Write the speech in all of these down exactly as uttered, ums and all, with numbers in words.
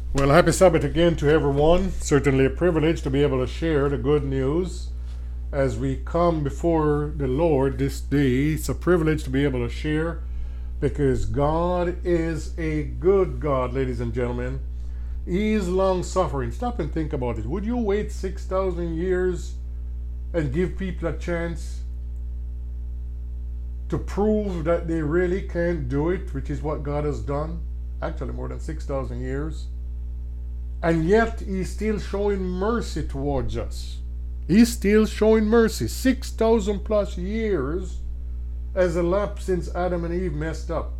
Well, happy Sabbath again to everyone. Certainly a privilege to be able to share the good news as we come before the Lord this day. It's a privilege to be able to share because God is a good God, ladies and gentlemen. He is long suffering. Stop and think about it. Would you wait six thousand years and give people a chance to prove that they really can't do it, which is what God has done? Actually, more than six thousand years. And yet, He's still showing mercy towards us. He's still showing mercy. six thousand plus years has elapsed since Adam and Eve messed up.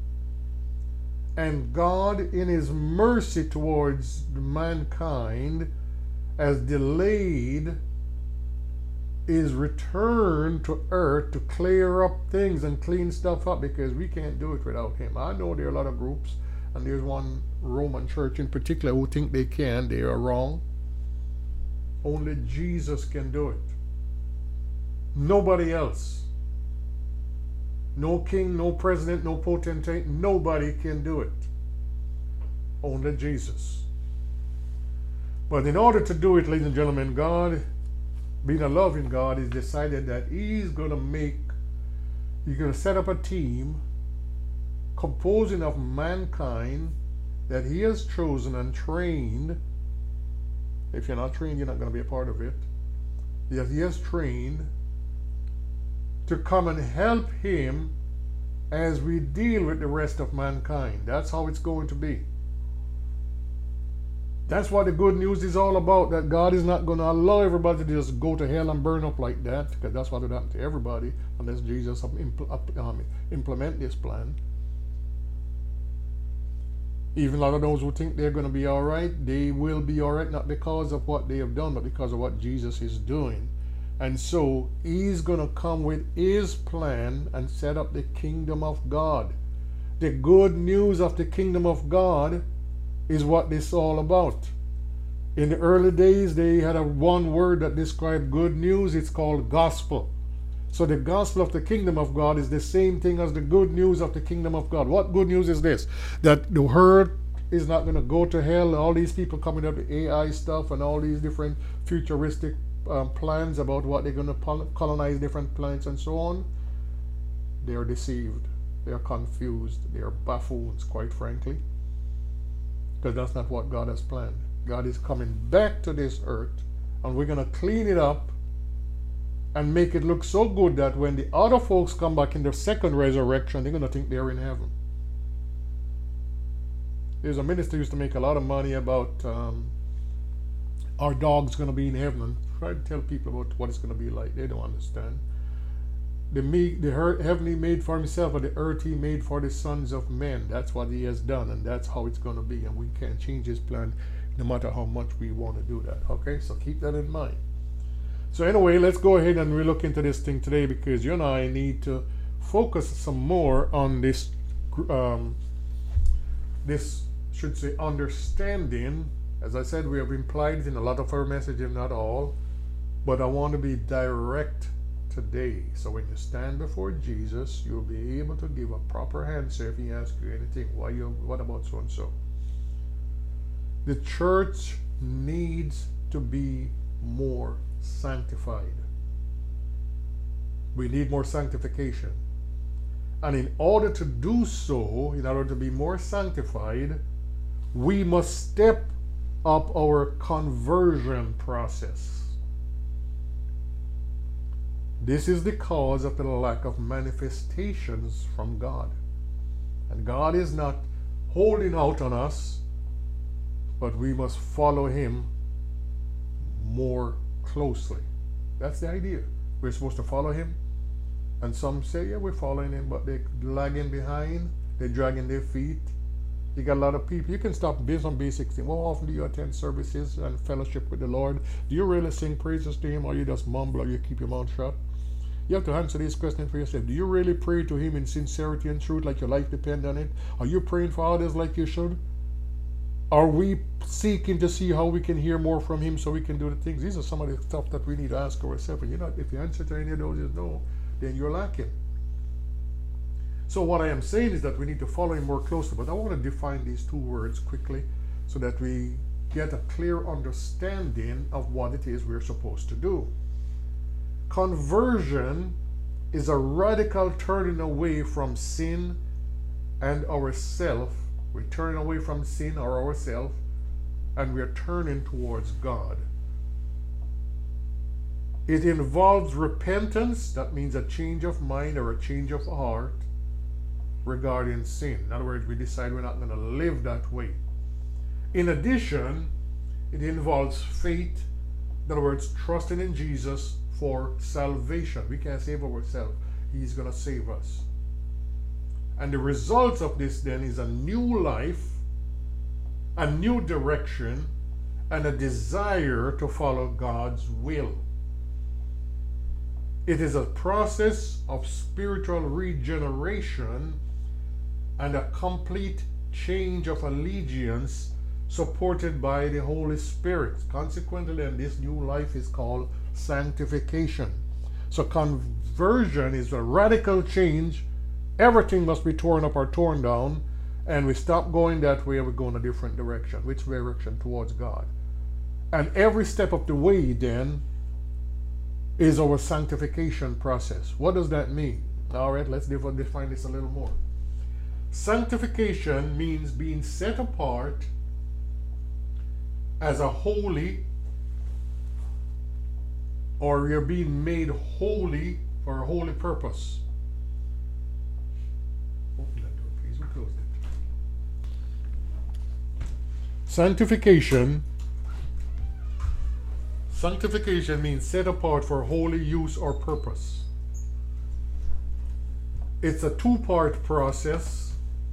And God, in His mercy towards mankind, has delayed His return to earth to clear up things and clean stuff up, because we can't do it without Him. I know there are a lot of groups, and there's one Roman church in particular who think they can. They are wrong. Only Jesus can do it. Nobody else. No king, no president, no potentate. Nobody can do it. Only Jesus. But in order to do it, ladies and gentlemen, God, being a loving God, has decided that He's going to make, He's going to set up a team composing of mankind that He has chosen and trained. If you're not trained, you're not going to be a part of it. That He has trained to come and help Him as we deal with the rest of mankind. That's how it's going to be. That's what the good news is all about, that God is not going to allow everybody to just go to hell and burn up like that, because that's what would happen to everybody unless Jesus um, implement this plan. Even a lot of those who think they're going to be all right, they will be all right, not because of what they have done, but because of what Jesus is doing. And so He's going to come with His plan and set up the kingdom of God. The good news of the kingdom of God is what this is all about. In the early days, they had a one word that described good news. It's called gospel. So the gospel of the kingdom of God is the same thing as the good news of the kingdom of God. What good news is this? That the earth is not going to go to hell. All these people coming up with A I stuff and all these different futuristic um, plans about what they're going to colonize different planets and so on. They are deceived. They are confused. They are buffoons, quite frankly. Because that's not what God has planned. God is coming back to this earth, and we're going to clean it up and make it look so good that when the other folks come back in the second resurrection, they're going to think they're in heaven. There's a minister who used to make a lot of money about um, our dog's going to be in heaven, and try to tell people about what it's going to be like. They don't understand. The, me, the heaven He made for Himself, or the earth He made for the sons of men. That's what He has done, and that's how it's going to be. And we can't change His plan no matter how much we want to do that. Okay, so keep that in mind. So anyway, let's go ahead and we look into this thing today, because you and I need to focus some more on this, um, this should say understanding. As I said, we have implied it in a lot of our messages, not all, but I want to be direct today. So when you stand before Jesus, you'll be able to give a proper answer if He asks you anything. Why you? What about so and so? The church needs to be more sanctified. We need more sanctification. And in order to do so, in order to be more sanctified, we must step up our conversion process. This is the cause of the lack of manifestations from God. And God is not holding out on us, but we must follow Him more closely. That's the idea. We're supposed to follow Him. And some say, yeah, we're following Him, but they're lagging behind. They're dragging their feet. You got a lot of people. You can stop based on basic things. How often do you attend services and fellowship with the Lord? Do you really sing praises to Him, or you just mumble, or you keep your mouth shut? You have to answer these questions for yourself. Do you really pray to Him in sincerity and truth, like your life depends on it? Are you praying for others like you should? Are we seeking to see how we can hear more from Him so we can do the things? These are some of the stuff that we need to ask ourselves. And you know, if the answer to any of those is no, then you're lacking. So what I am saying is that we need to follow Him more closely. But I want to define these two words quickly. so that we get a clear understanding of what it is we're supposed to do. Conversion is a radical turning away from sin and ourself. We're turning away from sin or ourself, and we're turning towards God. It involves repentance. That means a change of mind or a change of heart regarding sin. In other words, we decide we're not going to live that way. In addition, it involves faith. In other words, trusting in Jesus for salvation. We can't save ourselves. He's going to save us. And the results of this then is a new life, a new direction, and a desire to follow God's will. It is a process of spiritual regeneration and a complete change of allegiance supported by the Holy Spirit. Consequently, then, this new life is called sanctification. So conversion is a radical change. Everything must be torn up or torn down, and we stop going that way and we go in a different direction. Which direction? Towards God. And every step of the way then is our sanctification process. What does that mean? All right, let's define this a little more. Sanctification means being set apart as a holy, or you're being made holy for a holy purpose. Open that door, please. We closed it. Sanctification. Sanctification means set apart for holy use or purpose. It's a two-part process.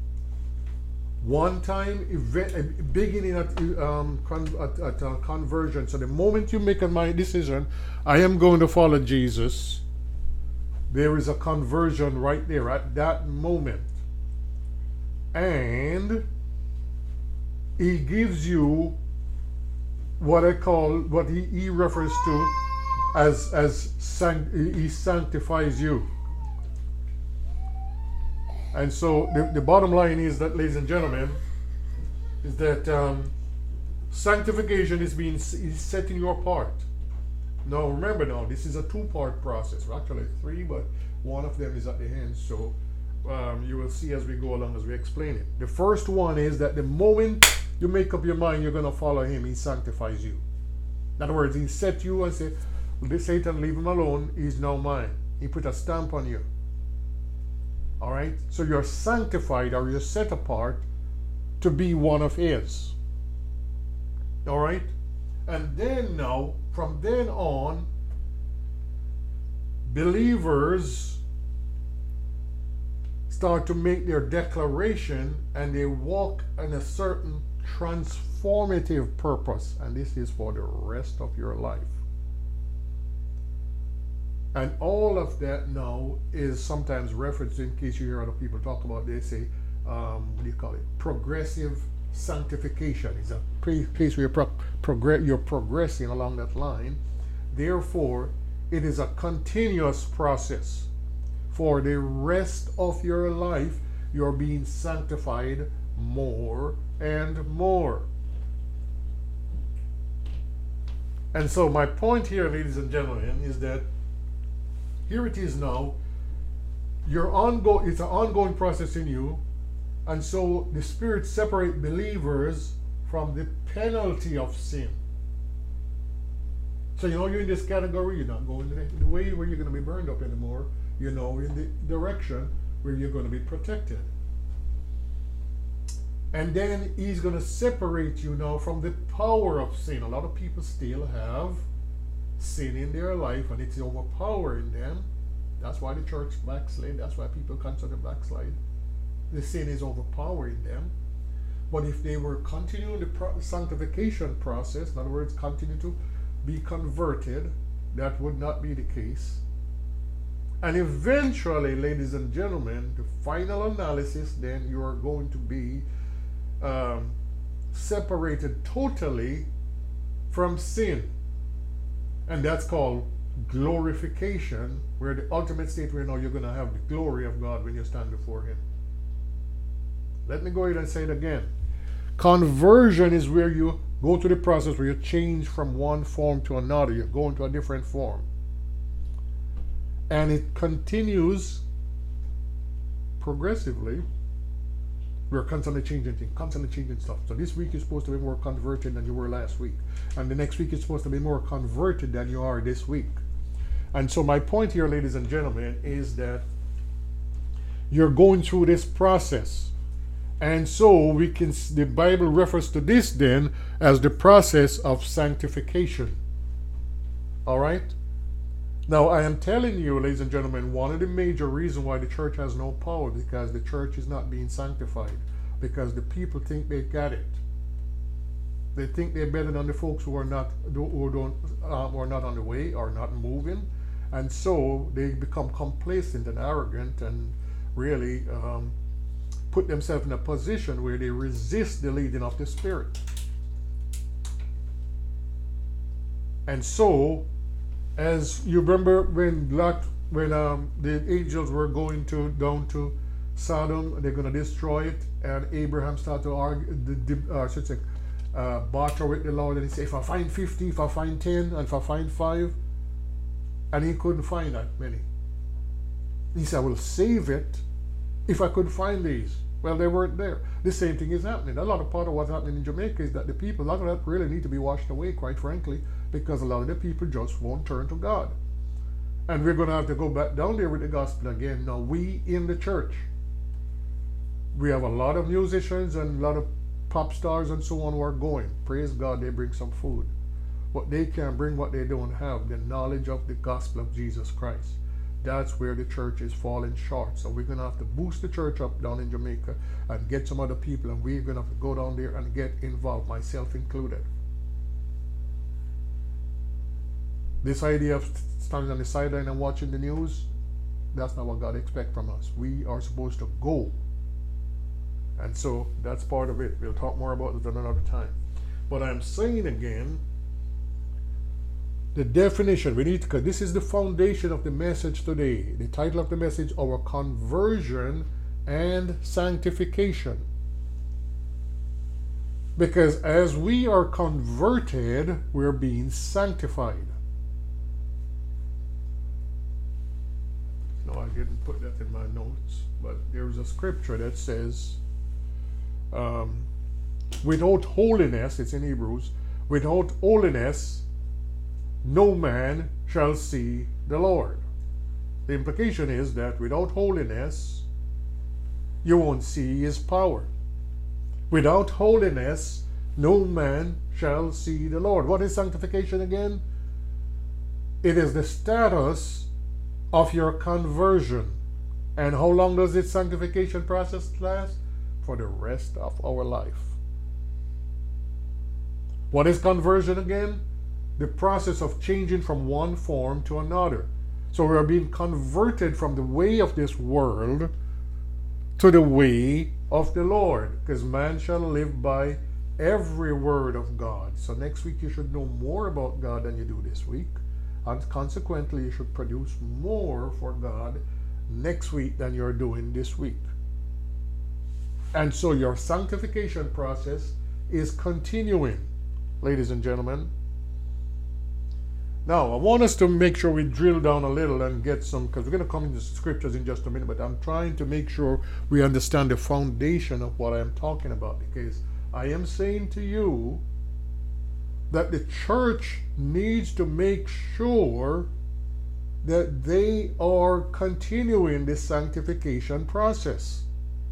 One time, event, beginning at, um, con, at, at uh, conversion. So the moment you make a mind decision, I am going to follow Jesus, there is a conversion right there at that moment. And he gives you what I call, what he, he refers to as, as sanct, he sanctifies you. And so the, the bottom line is that, ladies and gentlemen, is that um, sanctification is being is setting you apart. Now remember, now this is a two-part process. Well, actually three, but one of them is at the end. So um, you will see as we go along as we explain it. The first one is that the moment you make up your mind you're going to follow him, he sanctifies you. In other words, he set you and say, Satan, leave him alone. He's now mine. He put a stamp on you. All right, so you're sanctified, or you're set apart to be one of his. All right, and then now, from then on, believers start to make their declaration, and they walk in a certain transformative purpose, and this is for the rest of your life. And all of that now is sometimes referenced, in case you hear other people talk about, they say, um, what do you call it? Progressive sanctification. It's a place where you're, pro progress you're progressing along that line. Therefore, it is a continuous process. For the rest of your life, you're being sanctified more and more. And so my point here, ladies and gentlemen, is that here it is now. You're ongo- it's an ongoing process in you. And so the Spirit separates believers from the penalty of sin. So you know you're in this category, you're not going the, the way where you're going to be burned up anymore. You're now in the direction where you're going to be protected. And then he's going to separate you now from the power of sin. A lot of people still have sin in their life, and it's overpowering them. That's why the church backslid. That's why people consider backslide. The sin is overpowering them. But if they were continuing the pro sanctification process, in other words, continue to be converted, that would not be the case. And eventually, ladies and gentlemen, the final analysis, then you are going to be um, separated totally from sin. And that's called glorification, where the ultimate state where now you're going to have the glory of God when you stand before him. Let me go ahead and say it again. Conversion is where you go through the process where you change from one form to another. You go into a different form. And it continues progressively. We're constantly changing things, constantly changing stuff. So this week you're supposed to be more converted than you were last week. And the next week you're supposed to be more converted than you are this week. And so my point here, ladies and gentlemen, is that you're going through this process. And so we can, the Bible refers to this then as the process of sanctification. All right? Now, I am telling you, ladies and gentlemen, one of the major reasons why the church has no power, because the church is not being sanctified, because the people think they got it. They think they're better than the folks who are not who don't uh, who are not on the way or not moving, and so they become complacent and arrogant and really um, put themselves in a position where they resist the leading of the Spirit. And so, as you remember when Lot, when um, the angels were going to down to Sodom, they're going to destroy it, and Abraham started to argue, the, the, uh, should say, uh, barter with the Lord, and he said, if I find fifty, if I find ten, and if I find five, and he couldn't find that many. He said, I will save it if I could find these. Well, they weren't there. The same thing is happening. A lot of part of what's happening in Jamaica is that the people, a lot of that really need to be washed away, quite frankly, because a lot of the people just won't turn to God. And we're going to have to go back down there with the gospel again. Now, we in the church, we have a lot of musicians and a lot of pop stars and so on who are going. Praise God, they bring some food. But they can bring what they don't have, the knowledge of the gospel of Jesus Christ. That's where the church is falling short. So we're going to have to boost the church up down in Jamaica and get some other people, and we're going to have to go down there and get involved, myself included. This idea of standing on the sideline and watching the news, that's not what God expects from us. We are supposed to go. And so that's part of it. We'll talk more about it another time. But I'm saying again, the definition, we need to, because this is the foundation of the message today. The title of the message, our conversion and sanctification. Because as we are converted, we're being sanctified. No, I didn't put that in my notes, but there's a scripture that says, um, without holiness, it's in Hebrews, without holiness, no man shall see the Lord. The implication is that without holiness, you won't see his power. Without holiness, no man shall see the Lord. What is sanctification again? It is the status of your conversion. And how long does this sanctification process last? For the rest of our life. What is conversion again? The process of changing from one form to another. So we are being converted from the way of this world to the way of the Lord, because man shall live by every word of God. So next week you should know more about God than you do this week, and consequently you should produce more for God next week than you're doing this week. And so your sanctification process is continuing, ladies and gentlemen. Now, I want us to make sure we drill down a little and get some, because we're going to come into scriptures in just a minute, but I'm trying to make sure we understand the foundation of what I'm talking about, because I am saying to you that the church needs to make sure that they are continuing the sanctification process.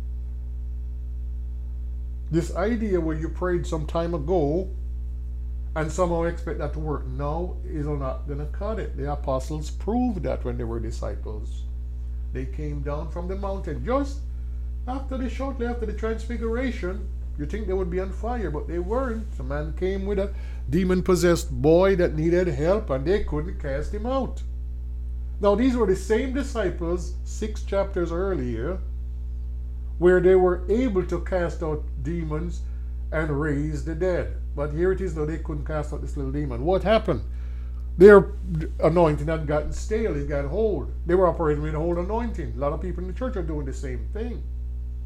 This idea where you prayed some time ago and somehow expect that to work now is not going to cut it. The apostles proved that when they were disciples. They came down from the mountain just after the shortly after the transfiguration. You think they would be on fire, but they weren't. A man came with a demon-possessed boy that needed help, and they couldn't cast him out. Now these were the same disciples six chapters earlier, where they were able to cast out demons and raise the dead. But here it is, though they couldn't cast out this little demon. What happened? Their anointing had gotten stale, it got old. They were operating with an old anointing. A lot of people in the church are doing the same thing.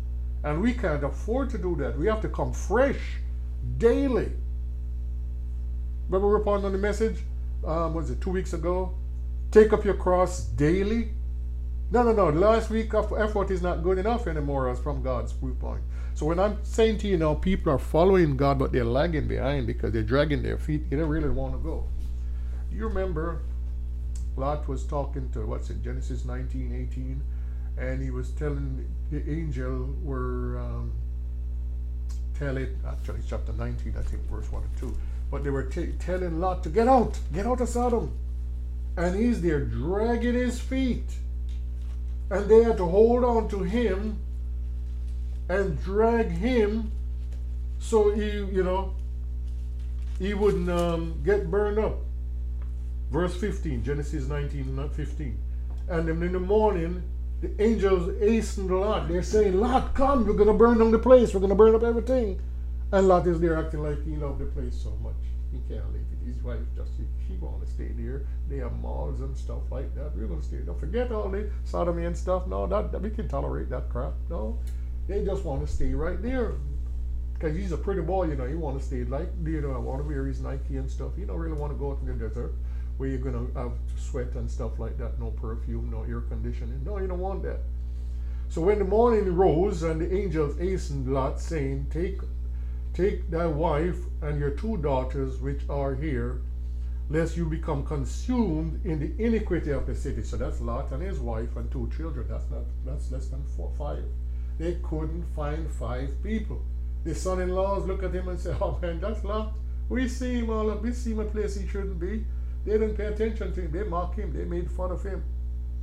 And we can't afford to do that. We have to come fresh daily. Remember we were upon on the message, um, was it two weeks ago? Take up your cross daily. No, no, no. Last week of effort is not good enough anymore as from God's viewpoint. So when I'm saying to you now, people are following God, but they're lagging behind because they're dragging their feet. They don't really want to go. You remember Lot was talking to, what's it, Genesis nineteen, eighteen, and he was telling the angel were um, telling, actually it's chapter nineteen, I think verse one and two, but they were t- telling Lot to get out, get out of Sodom. And he's there dragging his feet. And they had to hold on to him and drag him so he, you know, he wouldn't um, get burned up. Verse fifteen, Genesis nineteen, not fifteen. And then in the morning, the angels hastened Lot. They're saying, Lot, come, we're going to burn down the place. We're going to burn up everything. And Lot is there acting like he loved the place so much. He can't leave it. His wife just, she want to stay there. They have malls and stuff like that. We're going to stay there. Don't forget all the sodomy and stuff. No, that, that we can tolerate that crap. No, they just want to stay right there. Because he's a pretty boy, you know. He want to stay like, you know, I want to wear his Nike and stuff. He don't really want to go out in the desert where you're going to have sweat and stuff like that. No perfume, no air conditioning. No, you don't want that. So when the morning rose and the angels hastened Lot, saying, Take Take thy wife and your two daughters which are here, lest you become consumed in the iniquity of the city. So that's Lot and his wife and two children. That's not that's less than four, five. They couldn't find five people. The son-in-laws look at him and say, "Oh man, that's Lot. We see him all up. We see him a place he shouldn't be." They didn't pay attention to him. They mocked him. They made fun of him.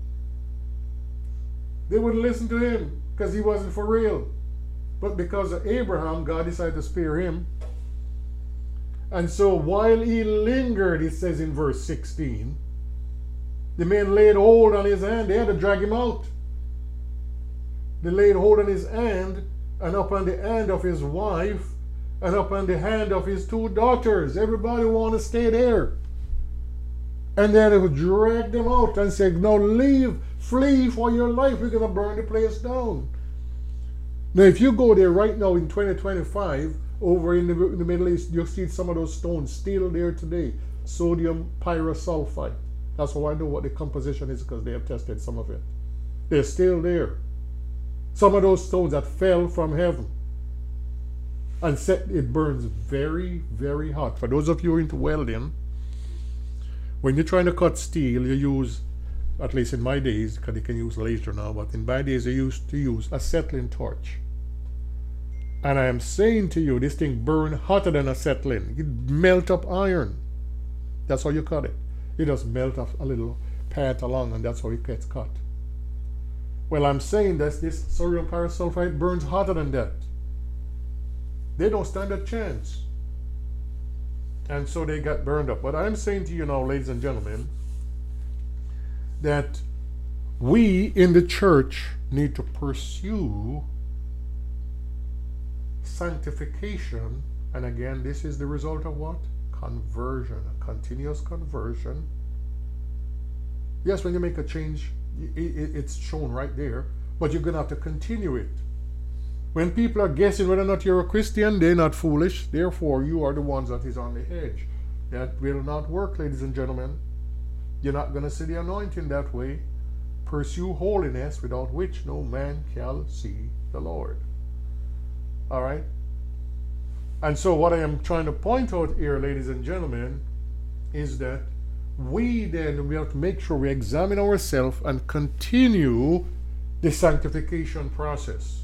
They wouldn't listen to him because he wasn't for real. But because of Abraham, God decided to spare him. And so while he lingered, it says in verse sixteen, the men laid hold on his hand. They had to drag him out. They laid hold on his hand and upon the hand of his wife and upon the hand of his two daughters. Everybody want to stay there. And then they would drag them out and say, no, leave, flee for your life. We're going to burn the place down. Now, if you go there right now in twenty twenty-five, over in the, in the Middle East, you'll see some of those stones still there today. Sodium pyrosulfite. That's how I know what the composition is, because they have tested some of it. They're still there. Some of those stones that fell from heaven. And set, it burns very, very hot. For those of you into welding, when you're trying to cut steel, you use, at least in my days, because you can use laser now, but in my days, I used to use acetylene torch. And I am saying to you, this thing burn hotter than acetylene. It melt up iron. That's how you cut it. You just melt off a little part along, and that's how it gets cut. Well, I'm saying that this sodium pyrosulfite burns hotter than that. They don't stand a chance. And so they got burned up. But I'm saying to you now, ladies and gentlemen, that we in the church need to pursue sanctification. And again, this is the result of what? Conversion, a continuous conversion. Yes, when you make a change, it's shown right there, but you're going to have to continue it. When people are guessing whether or not you're a Christian, they're not foolish. Therefore, you are the ones that is on the edge. That will not work, ladies and gentlemen. You're not going to see the anointing that way. Pursue holiness, without which no man shall see the Lord. All right? And so what I am trying to point out here, ladies and gentlemen, is that we then, we have to make sure we examine ourselves and continue the sanctification process.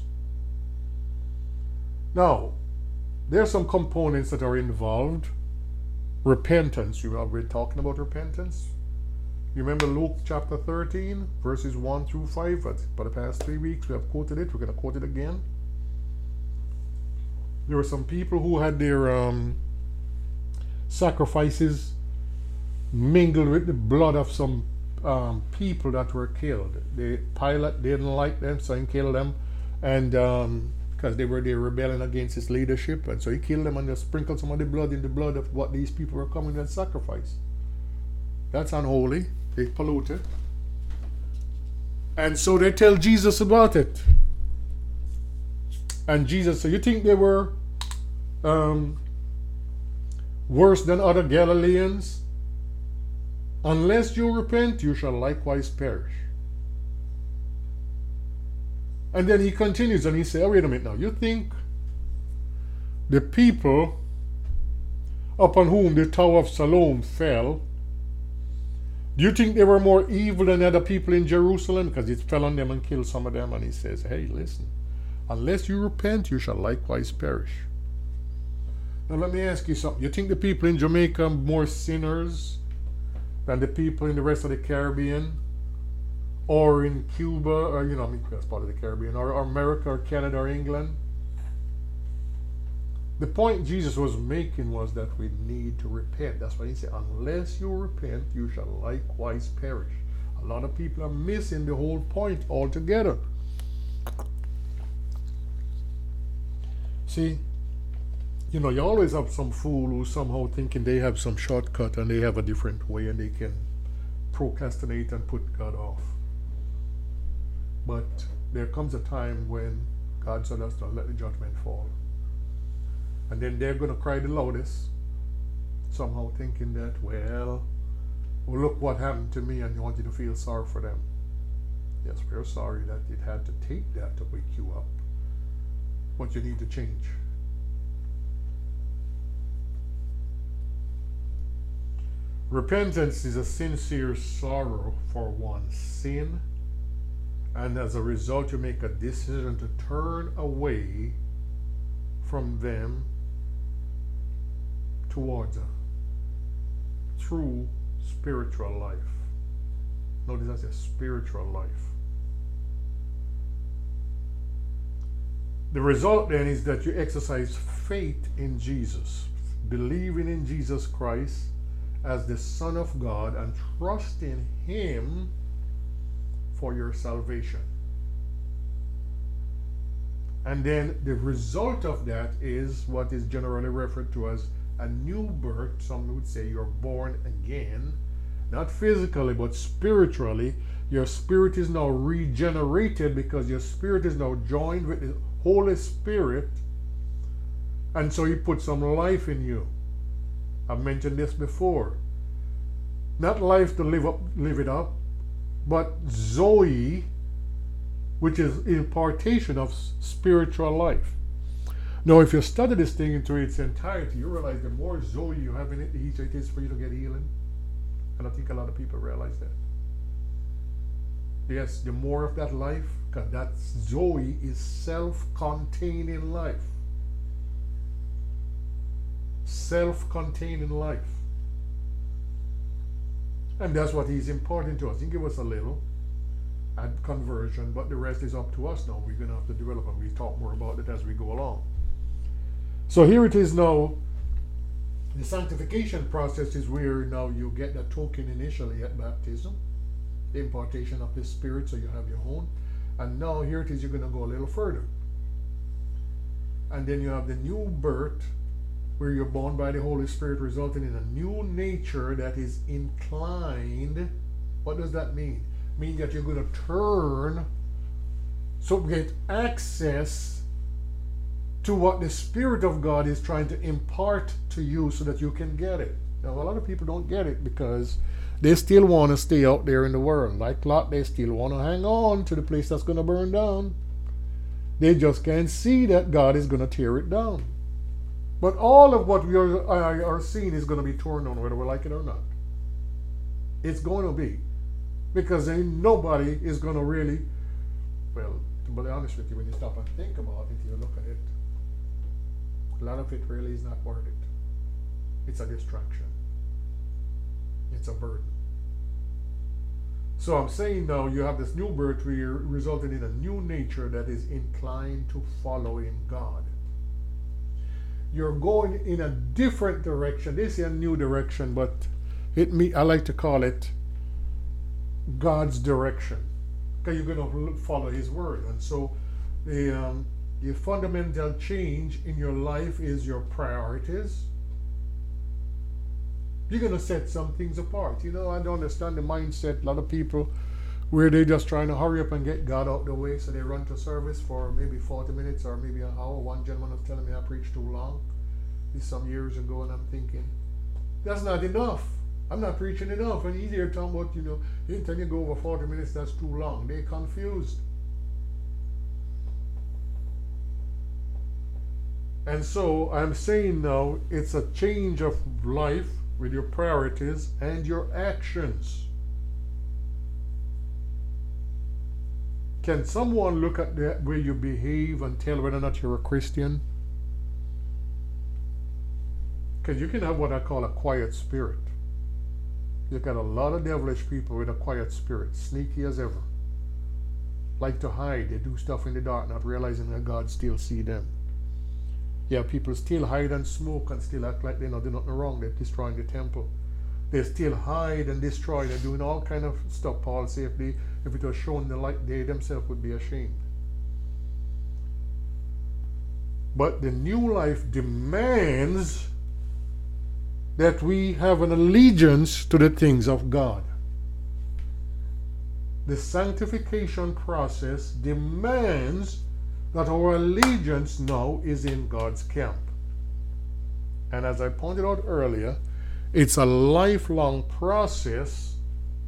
Now, there are some components that are involved. Repentance. You have been talking about repentance. You remember Luke chapter thirteen, verses one through five. For the past three weeks, we have quoted it. We're going to quote it again. There were some people who had their um, sacrifices mingled with the blood of some um, people that were killed. The Pilate didn't like them, so he killed them, and um, because they were there rebelling against his leadership, and so he killed them and just sprinkled some of the blood in the blood of what these people were coming and sacrifice. That's unholy. They pollute it. And so they tell Jesus about it. And Jesus said, you think they were um, worse than other Galileans? Unless you repent, you shall likewise perish. And then he continues and he says, oh, wait a minute now. You think the people upon whom the Tower of Siloam fell, do you think they were more evil than other people in Jerusalem? Because it fell on them and killed some of them. And he says, hey, listen, unless you repent, you shall likewise perish. Now let me ask you something. You think the people in Jamaica are more sinners than the people in the rest of the Caribbean? Or in Cuba, or, you know, I mean, that's part of the Caribbean, or, or America, or Canada, or England? The point Jesus was making was that we need to repent. That's why he said, unless you repent, you shall likewise perish. A lot of people are missing the whole point altogether. See, you know, you always have some fool who's somehow thinking they have some shortcut and they have a different way and they can procrastinate and put God off. But there comes a time when God said us to let the judgment fall. And then they're going to cry the loudest, somehow thinking that, well, well, look what happened to me, and you want you to feel sorry for them. Yes, we're sorry that it had to take that to wake you up. But you need to change. Repentance is a sincere sorrow for one's sin, and as a result you make a decision to turn away from them towards a true spiritual life. Notice that's a spiritual life. The result then is that you exercise faith in Jesus, believing in Jesus Christ as the Son of God and trusting Him for your salvation. And then the result of that is what is generally referred to as a new birth. Some would say you're born again, not physically but spiritually. Your spirit is now regenerated because your spirit is now joined with the Holy Spirit, and so He put some life in you. I've mentioned this before. Not life to live up, live it up, but Zoe, which is impartation of spiritual life. Now, if you study this thing into its entirety, you realize the more Zoe you have in it, the easier it is for you to get healing. And I think a lot of people realize that. Yes, the more of that life, because that Zoe is self-containing life. Self-containing life. And that's what He's imparting to us. He give us a little at conversion, but the rest is up to us now. We're going to have to develop, and we talk more about it as we go along. So here it is now. The sanctification process is where now you get the token initially at baptism, the impartation of the Spirit, so you have your own. And now here it is, you're going to go a little further. And then you have the new birth, where you're born by the Holy Spirit, resulting in a new nature that is inclined. What does that mean? Mean that you're going to turn, so get access to what the Spirit of God is trying to impart to you so that you can get it. Now, a lot of people don't get it because they still want to stay out there in the world. Like Lot, they still want to hang on to the place that's going to burn down. They just can't see that God is going to tear it down. But all of what we are, are seeing is going to be torn down, whether we like it or not. It's going to be. Because ain't nobody is going to really, well, to be honest with you, when you stop and think about it, you look at it, a lot of it really is not worth it. It's a distraction. It's a burden. So I'm saying now you have this new birth where you're resulting in a new nature that is inclined to following God. You're going in a different direction. They say a new direction, but it me I like to call it God's direction, because you're going to follow His word. And so the um, the fundamental change in your life is your priorities. You're going to set some things apart. You know, I don't understand the mindset. A lot of people where they just trying to hurry up and get God out the way, so they run to service for maybe forty minutes or maybe an hour. One gentleman was telling me I preached too long. This some years ago, and I'm thinking, that's not enough. I'm not preaching enough. And he's here talking about, you know, anytime you go over forty minutes, that's too long. They're confused. And so I'm saying now, it's a change of life with your priorities and your actions. Can someone look at the way you behave and tell whether or not you're a Christian? Because you can have what I call a quiet spirit. You've got a lot of devilish people with a quiet spirit, sneaky as ever. Like to hide, they do stuff in the dark, not realizing that God still see them. Yeah, people still hide and smoke and still act like they know they're nothing wrong. They're destroying the temple. They still hide and destroy. They're doing all kind of stuff. Paul said if they, if it was shown the light, they themselves would be ashamed. But the new life demands that we have an allegiance to the things of God. The sanctification process demands that our allegiance now is in God's camp. And as I pointed out earlier, it's a lifelong process.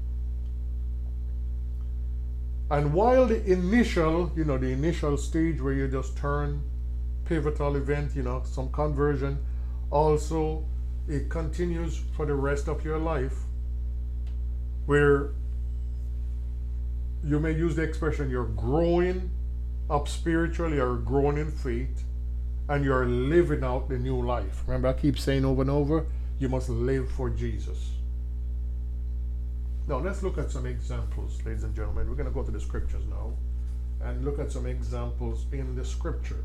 And while the initial, you know, the initial stage where you just turn, pivotal event, you know, some conversion, also it continues for the rest of your life, where you may use the expression you're growing up spiritually or growing in faith, and you're living out the new life. Remember, I keep saying over and over, you must live for Jesus. Now let's look at some examples, ladies and gentlemen. We're going to go to the scriptures now and look at some examples in the scripture.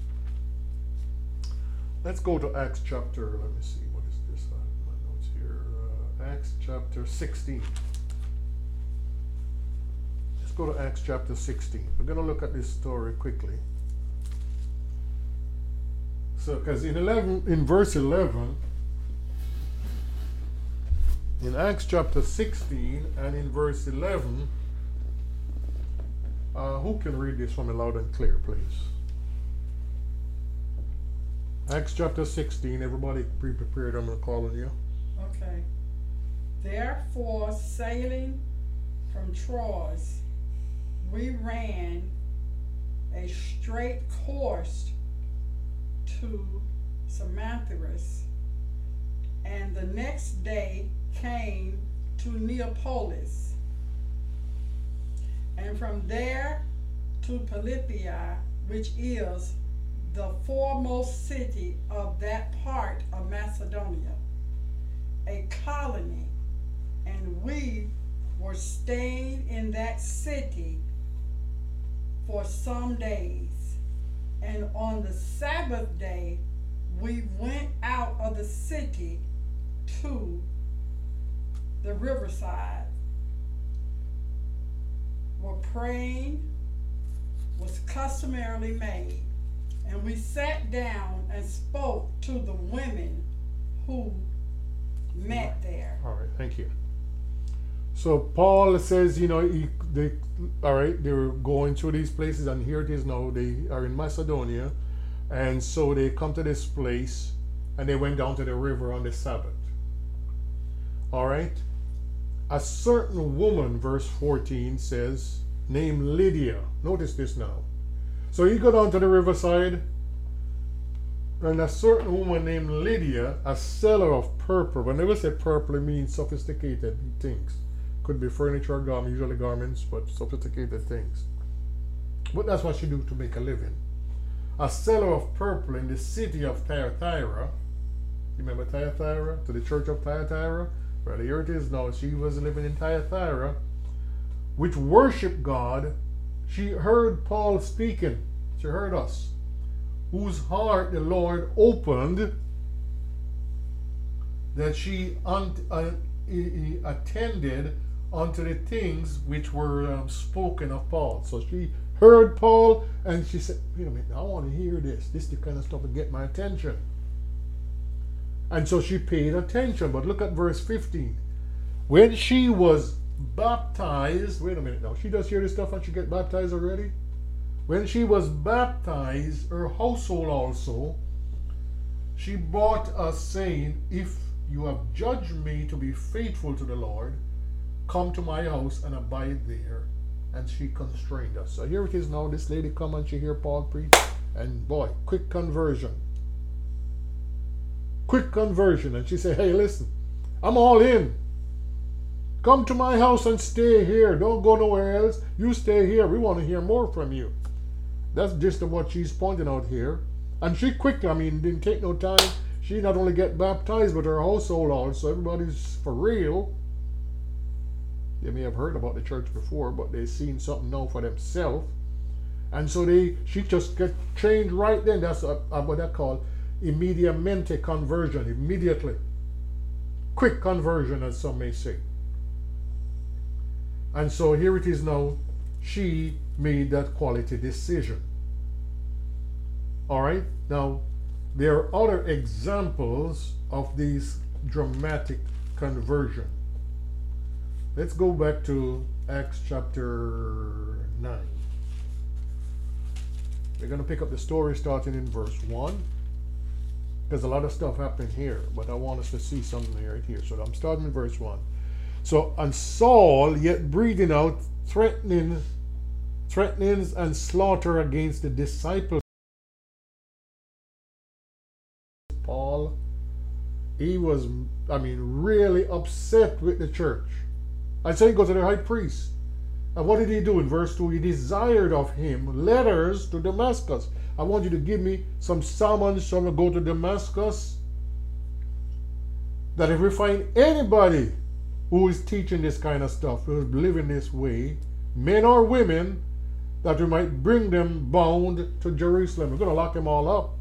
Let's go to Acts chapter, let me see, what is this? I have my notes here. Uh, Acts chapter sixteen. Let's go to Acts chapter sixteen. We're going to look at this story quickly. So, because in eleven, in verse eleven, in Acts chapter sixteen and in verse eleven, uh, who can read this for me loud and clear, please? Acts chapter sixteen, everybody be prepared, I'm going to call on you. Okay. Therefore, sailing from Troas, we ran a straight course to Samothrace, and the next day came to Neapolis, and from there to Philippi, which is the foremost city of that part of Macedonia, a colony, and we were staying in that city for some days. And on the Sabbath day, we went out of the city to the riverside, where praying was customarily made. And we sat down and spoke to the women who met there. All right, thank you. So Paul says, you know, he, they, all right, they were going through these places, and here it is now. They are in Macedonia, and so they come to this place, and they went down to the river on the Sabbath. All right. A certain woman, verse fourteen says, named Lydia. Notice this now. So you go down to the riverside, and a certain woman named Lydia, a seller of purple. Whenever I say purple, it means sophisticated things. Could be furniture, garments, usually garments, but sophisticated things. But that's what she do to make a living. A seller of purple in the city of Thyatira. You remember Thyatira? To the church of Thyatira? Well, here it is now. She was living in Thyatira, which worshiped God. She heard Paul speaking. She heard us. Whose heart the Lord opened, that she un- uh, attended unto the things which were um, spoken of Paul. So she heard Paul, and she said, wait a minute, I want to hear this. This is the kind of stuff that get my attention. And so she paid attention. But look at verse fifteen. When she was baptized, wait a minute now, she does hear this stuff and she get baptized already? When she was baptized, her household also, she brought us saying, if you have judged me to be faithful to the Lord, come to my house and abide there. And she constrained us. So here it is now, this lady come and she hear Paul preach, and boy, quick conversion. Quick conversion. And she said, hey, listen, I'm all in. Come to my house and stay here. Don't go nowhere else. You stay here. We want to hear more from you. That's just what she's pointing out here. And she quickly, I mean, didn't take no time. She not only get baptized, but her household also. Everybody's for real. They may have heard about the church before, but they've seen something now for themselves. And so they, she just get changed right then. That's a, a, what they call immediatamente conversion, immediately. Quick conversion, as some may say. And so here it is now, she made that quality decision. All right, now there are other examples of these dramatic conversion. Let's go back to Acts chapter nine. We're going to pick up the story starting in verse one. There's a lot of stuff happening here, but I want us to see something right here. So I'm starting in verse one. So, and Saul, yet breathing out threatening, threatenings and slaughter against the disciples, Paul, he was, I mean, really upset with the church. And so he goes to the high priest. And what did he do in verse two? He desired of him letters to Damascus. I want you to give me some summons to go to Damascus. That if we find anybody who is teaching this kind of stuff, who is living this way, men or women, that we might bring them bound to Jerusalem. We're going to lock them all up.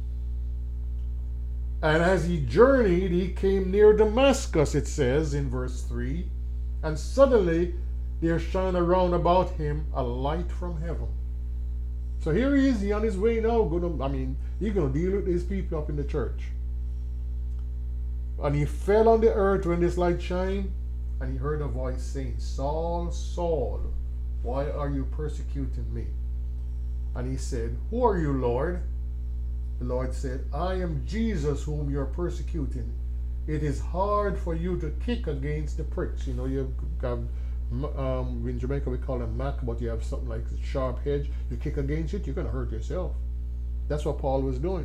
And as he journeyed, he came near Damascus, it says in verse three. And suddenly there shone around about him a light from heaven. So here he is, he on his way now. Gonna, I mean, he's going to deal with these people up in the church. And he fell on the earth when this light shined, and he heard a voice saying, Saul, Saul, why are you persecuting me? And he said, who are you, Lord? The Lord said, I am Jesus whom you're persecuting. It is hard for you to kick against the pricks. You know, you have, um, in Jamaica we call them mac, but you have something like a sharp edge. You kick against it, you're going to hurt yourself. That's what Paul was doing.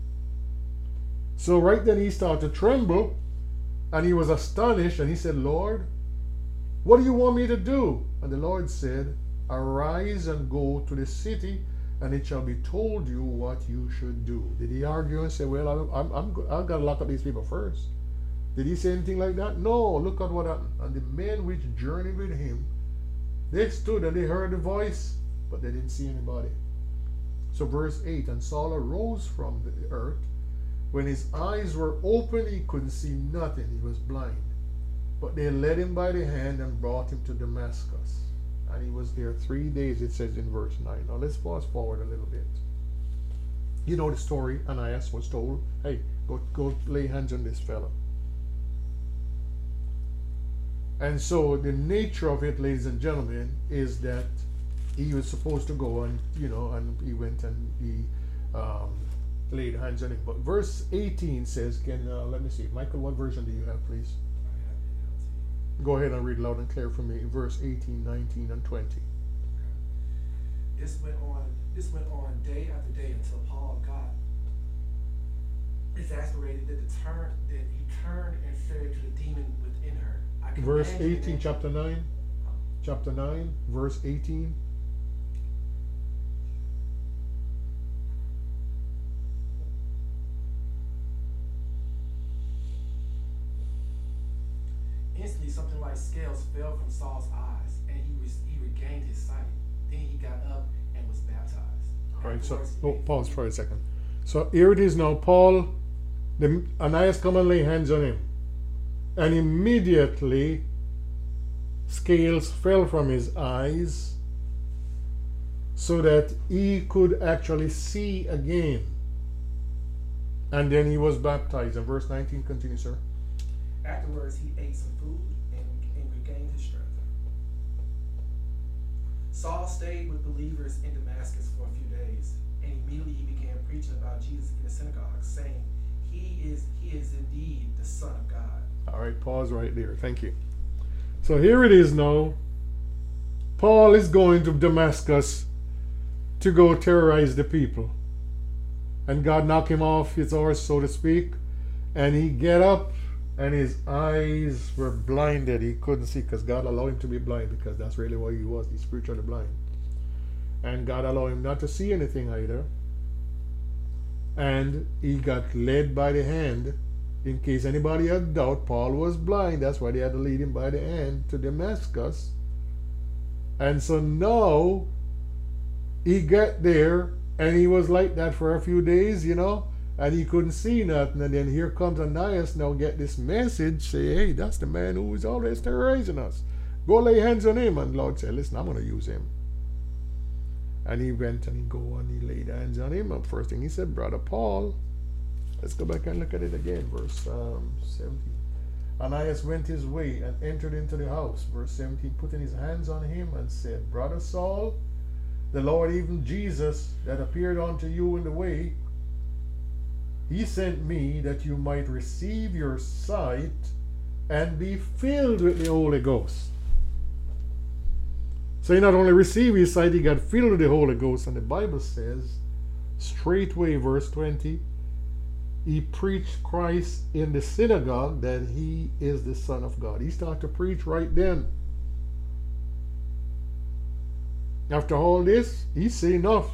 So right then he started to tremble, and he was astonished, and he said, Lord, what do you want me to do? And the Lord said, arise and go to the city, and it shall be told you what you should do. Did he argue and say, well, I'm, I'm, I'm, I've got to lock up these people first? Did he say anything like that? No, look at what happened. And the men which journeyed with him, they stood and they heard the voice, but they didn't see anybody. So verse eight, and Saul arose from the earth. When his eyes were open, he couldn't see nothing. He was blind. But they led him by the hand and brought him to Damascus. And he was there three days, it says in verse nine. Now let's fast forward a little bit. You know the story. Ananias was told, hey, go, go lay hands on this fellow. And so the nature of it, ladies and gentlemen, is that he was supposed to go and, you know, and he went and he um, laid hands on him. But verse eighteen says, can, uh, let me see, Michael, what version do you have, please? Go ahead and read loud and clear for me. Verse eighteen, nineteen, and twenty. This went on. This went on day after day until Paul got exasperated that the turn that he turned and said to the demon within her. I can Verse imagine eighteen, that- chapter nine. Chapter nine, verse eighteen. Instantly, something like scales fell from Saul's eyes, and he was he regained his sight. Then he got up and was baptized. All right, so Afterwards, oh, he- pause for a second. So here it is now. Paul, the Ananias come and lay hands on him, and immediately scales fell from his eyes, so that he could actually see again. And then he was baptized. And verse nineteen continues, sir. Afterwards, he ate some food and, and regained his strength. Saul stayed with believers in Damascus for a few days, and immediately he began preaching about Jesus in the synagogue, saying, He is he is indeed the Son of God. All right, pause right there. Thank you. So here it is now. Paul is going to Damascus to go terrorize the people. And God knocked him off his horse, so to speak. And he get up and his eyes were blinded. He couldn't see because God allowed him to be blind, because that's really what he was. He's spiritually blind. And God allowed him not to see anything either. And he got led by the hand. In case anybody had doubt, Paul was blind. That's why they had to lead him by the hand to Damascus. And so now he got there, and he was like that for a few days, you know, and he couldn't see nothing. And then here comes Ananias now get this message, say, hey, that's the man who is always terrorizing us. Go lay hands on him. And Lord said, listen, I'm going to use him. And he went and he go and he laid hands on him. And first thing he said, Brother Paul, let's go back and look at it again, verse um, seventeen. Ananias went his way and entered into the house, verse seventeen, putting his hands on him and said, Brother Saul, the Lord, even Jesus, that appeared unto you in the way, he sent me that you might receive your sight and be filled with the Holy Ghost. So he not only received his sight, he got filled with the Holy Ghost. And the Bible says, straightway, verse twenty, he preached Christ in the synagogue, that he is the Son of God. He started to preach right then. After all this, he said enough.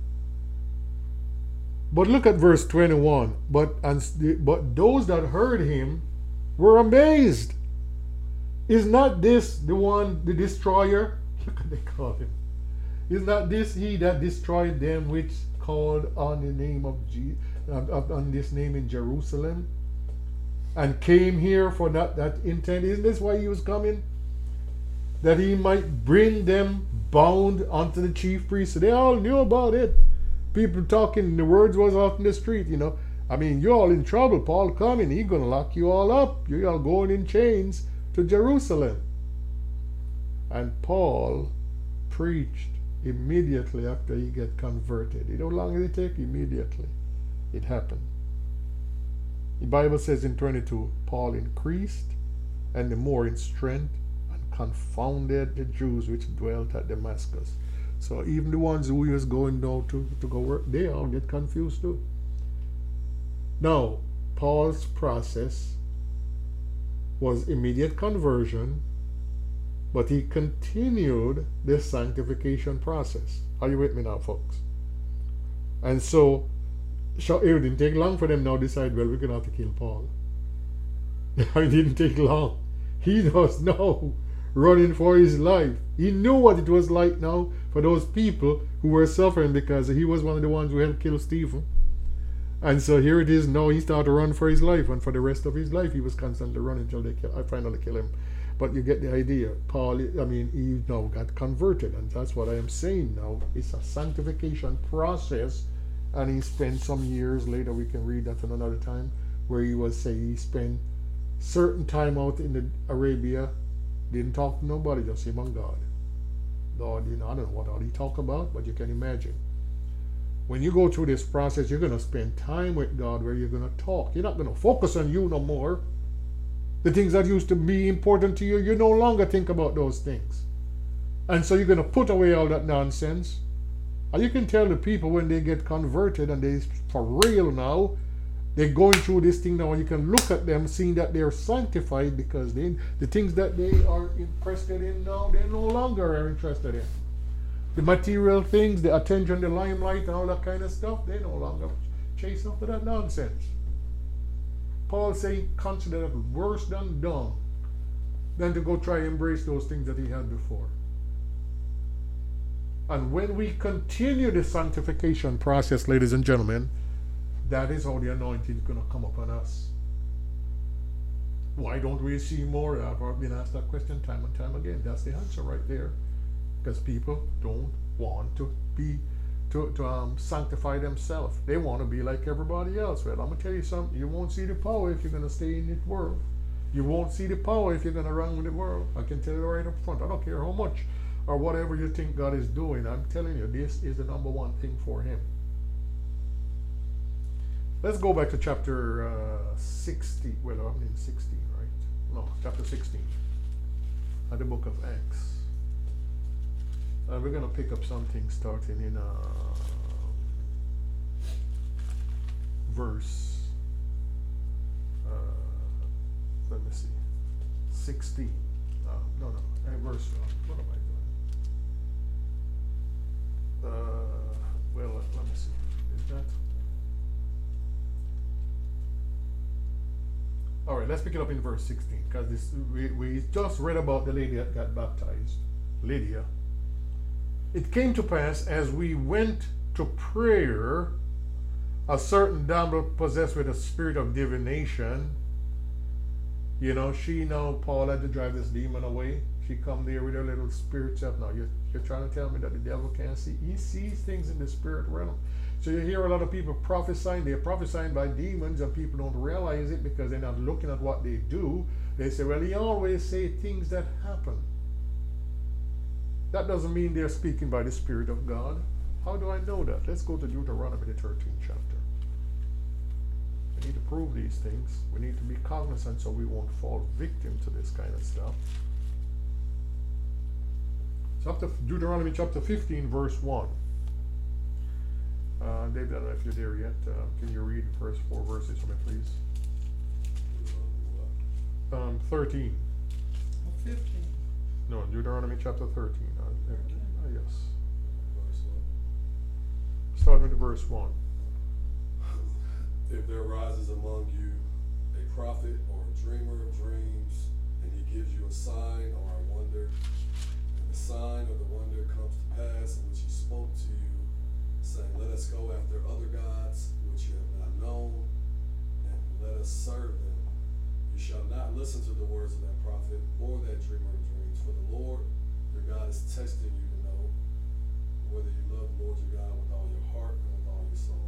But look at verse twenty-one. But, and, but those that heard him were amazed. Is not this the one, the destroyer? Look what they call him. Is not this he that destroyed them which called on the name of Jesus? On this name in Jerusalem, and came here for that, that intent? Isn't this why he was coming? That he might bring them bound unto the chief priests. So they all knew about it. People talking, the words was out in the street, you know. I mean, you're all in trouble. Paul coming, he gonna lock you all up. You're all going in chains to Jerusalem. And Paul preached immediately after he get converted. You know how long did it take? Immediately. It happened. The Bible says in twenty-two, Paul increased and the more in strength, and confounded the Jews which dwelt at Damascus. So even the ones who was going down to, to go work, they all get confused too. Now, Paul's process was immediate conversion, but he continued the sanctification process. Are you with me now, folks? And so So it didn't take long for them now to decide, well, we're going to have to kill Paul. It didn't take long. He was now running for his life. He knew what it was like now for those people who were suffering, because he was one of the ones who helped kill Stephen. And so here it is now, he started to run for his life, and for the rest of his life he was constantly running until they kill, I finally kill him. But you get the idea. Paul, I mean, he now got converted, and that's what I am saying now. It's a sanctification process. And he spent some years later, we can read that another time, where he was say he spent certain time out in the Arabia, didn't talk to nobody, just him and God. Lord, you know, I don't know what all he talked about, but you can imagine. When you go through this process, you're going to spend time with God where you're going to talk. You're not going to focus on you no more. The things that used to be important to you, you no longer think about those things. And so you're going to put away all that nonsense. And you can tell the people when they get converted and they, for real now, they're going through this thing now, and you can look at them seeing that they're sanctified, because they, the things that they are interested in now, they no longer are interested in. The material things, the attention, the limelight, and all that kind of stuff, they no longer chase after that nonsense. Paul saying, consider that worse than dumb than to go try and embrace those things that he had before. And when we continue the sanctification process, ladies and gentlemen, that is how the anointing is going to come upon us. Why don't we see more? I've been asked that question time and time again. That's the answer right there. Because people don't want to be to, to um, sanctify themselves. They want to be like everybody else. Well, I'm going to tell you something. You won't see the power if you're going to stay in the world. You won't see the power if you're going to run with the world. I can tell you right up front. I don't care how much or whatever you think God is doing, I'm telling you, this is the number one thing for him. Let's go back to chapter uh, sixteen. Well, I'm in sixteen, right? No, chapter sixteen. At the book of Acts. Uh, we're going to pick up something starting in uh, verse, uh, let me see, sixteen. Uh, no, no, uh, verse, uh, what am I doing? Uh, well, uh, let me see. Is that? All right, let's pick it up in verse sixteen, because this we, we just read about the lady that got baptized, Lydia. It came to pass as we went to prayer, a certain damsel possessed with a spirit of divination. You know, she now, Paul had to drive this demon away. She come there with her little spirit self. Now, you're, you're trying to tell me that the devil can't see? He sees things in the spirit realm. So you hear a lot of people prophesying. They're prophesying by demons, and people don't realize it because they're not looking at what they do. They say, well, he always say things that happen. That doesn't mean they're speaking by the Spirit of God. How do I know that? Let's go to Deuteronomy, the thirteenth chapter. We need to prove these things. We need to be cognizant so we won't fall victim to this kind of stuff. Chapter, Deuteronomy chapter fifteen, verse one. Uh, David, I don't know if you're there yet. Uh, can you read the first four verses for me, please? Um, thirteen. Or fifteen. No, Deuteronomy chapter thirteen. Uh, thirteen. Uh, yes. Start with verse one. If there rises among you a prophet or a dreamer of dreams, and he gives you a sign or a wonder, and the sign or the wonder comes to pass in which he spoke to you, saying, let us go after other gods which you have not known, and let us serve them, you shall not listen to the words of that prophet or that dreamer of dreams, for the Lord your God is testing you to know whether you love the Lord your God with all your heart and with all your soul.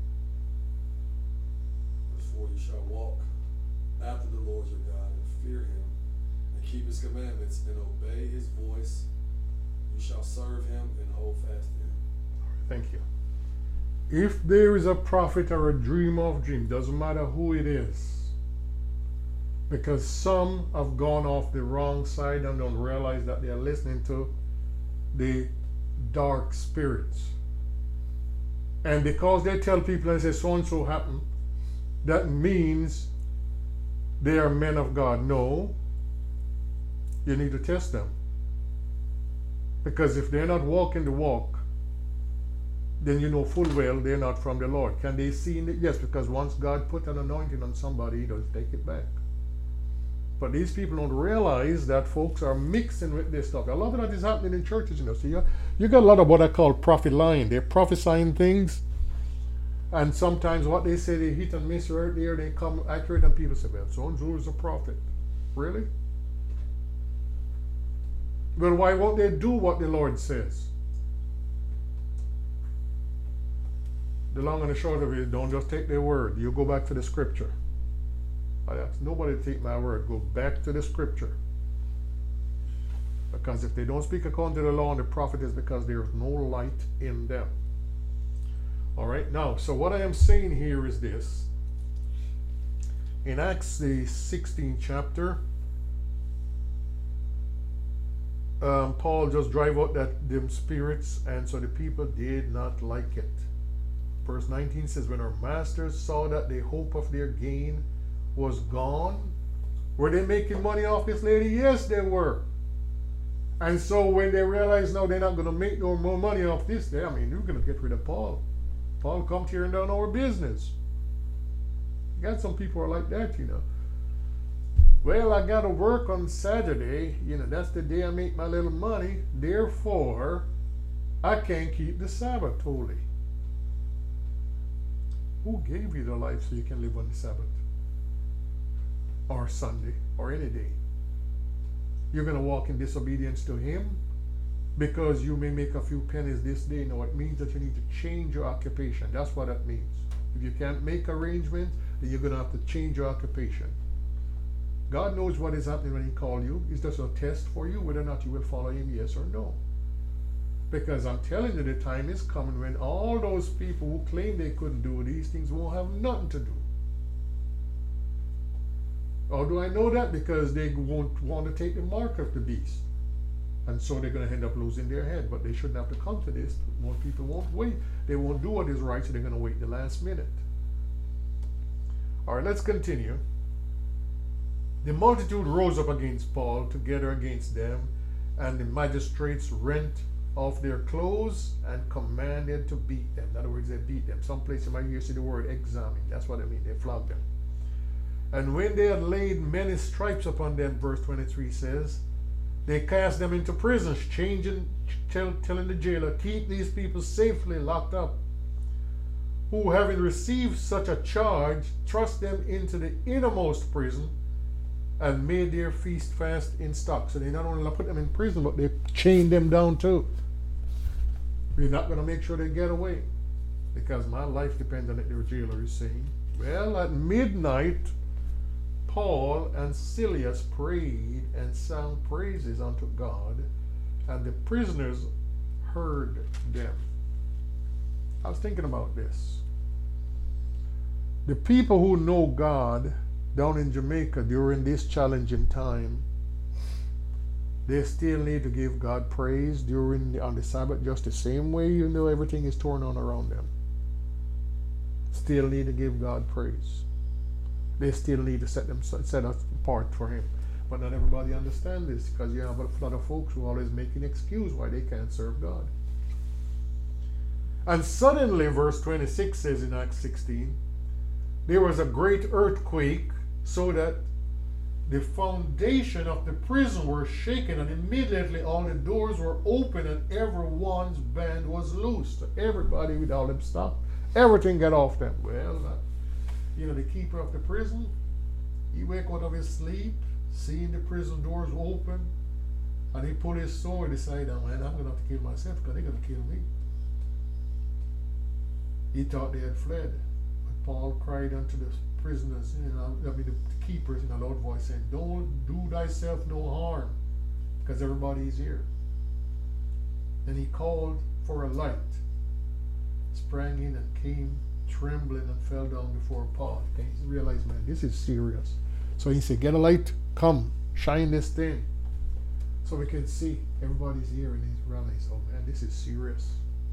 Verse four, you shall walk after the Lord your God and fear him and keep his commandments and obey his voice. You shall serve him and hold fast to him. Thank you. If there is a prophet or a dreamer of dreams, doesn't matter who it is, because some have gone off the wrong side and don't realize that they are listening to the dark spirits. And because they tell people and say so and so happened, that means they are men of God. No, you need to test them. Because if they're not walking the walk, then you know full well they're not from the Lord. Can they see in it? Yes, because once God put an anointing on somebody, he doesn't take it back. But these people don't realize that folks are mixing with this stuff. A lot of that is happening in churches, you know. So you, you got a lot of what I call prophet lying. They're prophesying things, and sometimes what they say they hit and miss right there, they come accurate, and people say, well, so and so is a prophet. Really? Well, why won't they do what the Lord says? The long and the short of it is, don't just take their word. You go back to the scripture. I ask nobody to take my word. Go back to the scripture. Because if they don't speak according to the law and the prophet, is because there is no light in them. All right. Now, so what I am saying here is this. In Acts, the sixteenth chapter, um, Paul just drive out that them spirits, and so the people did not like it. Verse nineteen says, when our masters saw that the hope of their gain was gone. Were they making money off this lady? Yes, they were. And so when they realized now they're not going to make no more money off this, I mean, you're going to get rid of Paul. Paul come tearing down our business. You got some people are like that, you know. Well, I got to work on Saturday. You know, that's the day I make my little money. Therefore, I can't keep the Sabbath holy. Who gave you the life so you can live on the Sabbath? Or Sunday, or any day? You're going to walk in disobedience to him because you may make a few pennies this day. No, it means that you need to change your occupation. That's what that means. If you can't make arrangements, then you're going to have to change your occupation. God knows what is happening when he calls you. It's just a test for you whether or not you will follow him, yes or no. Because I'm telling you, the time is coming when all those people who claim they couldn't do these things won't have nothing to do. How do I know that? Because they won't want to take the mark of the beast. And so they're going to end up losing their head. But they shouldn't have to come to this. More people won't wait. They won't do what is right, so they're going to wait the last minute. All right, let's continue. The multitude rose up against Paul, together against them, and the magistrates rent off their clothes and commanded to beat them. In other words, they beat them. Some places you might hear see the word examine. That's what I mean. They flogged them. And when they had laid many stripes upon them, verse twenty-three says, they cast them into prisons, changing, tell, telling the jailer, keep these people safely locked up, who having received such a charge, thrust them into the innermost prison, and made their feast fast in stock. So they not only put them in prison, but they chained them down too. We're not going to make sure they get away, because my life depends on it, the jailer is saying. Well, at midnight, Paul and Silas prayed and sang praises unto God, and the prisoners heard them. I was thinking about this. The people who know God down in Jamaica during this challenging time, they still need to give God praise during the, on the Sabbath, just the same way, you know, everything is torn on around them. Still need to give God praise. They still need to set them set us apart for Him. But not everybody understands this, because you have a lot of folks who are always making excuse why they can't serve God. And suddenly, verse twenty-six says in Acts sixteen, there was a great earthquake, so that the foundation of the prison were shaken, and immediately all the doors were open, and everyone's band was loosed. So everybody with all them stuff, everything got off them. Well, uh, you know, the keeper of the prison, he wake out of his sleep, seeing the prison doors open, and he put his sword aside, and man, I'm going to have to kill myself because they're going to kill me. He thought they had fled. But Paul cried unto the prisoners, you know, I mean the keepers in a loud voice, saying, don't do thyself no harm, because everybody's here. Then he called for a light, sprang in and came trembling and fell down before Paul. Okay, he realized, man, this is serious. So he said, get a light, come, shine this thing, so we can see everybody's here. And he realized, oh man, this is serious.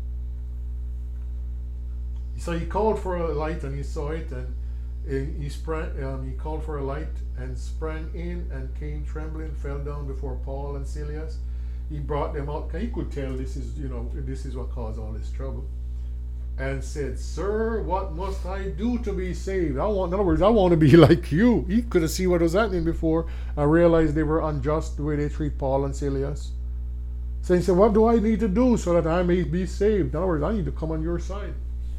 So he called for a light, and he saw it, and he sprang. Um, he called for a light and sprang in and came trembling, fell down before Paul and Silas. He brought them out. He could tell this is, you know, this is what caused all this trouble. And said, "Sir, what must I do to be saved?" I want, in other words, I want to be like you. He could have seen what was happening before and realized they were unjust the way they treat Paul and Silas. So he said, "What do I need to do so that I may be saved?" In other words, I need to come on your side.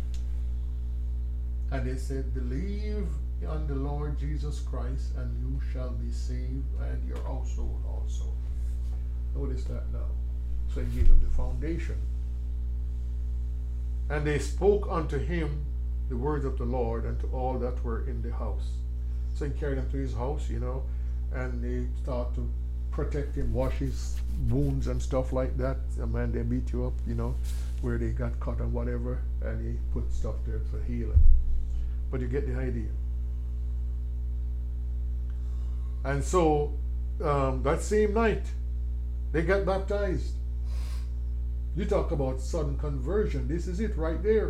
And they said, "Believe on the Lord Jesus Christ, and you shall be saved, and your household also." Notice that now. So he gave them the foundation. And they spoke unto him the words of the Lord, and to all that were in the house. So he carried them to his house, you know, and they started to protect him, wash his wounds and stuff like that. And man, they beat you up, you know, where they got cut or whatever, and he put stuff there for healing. But you get the idea. And so um, that same night, they got baptized. You talk about sudden conversion. This is it right there.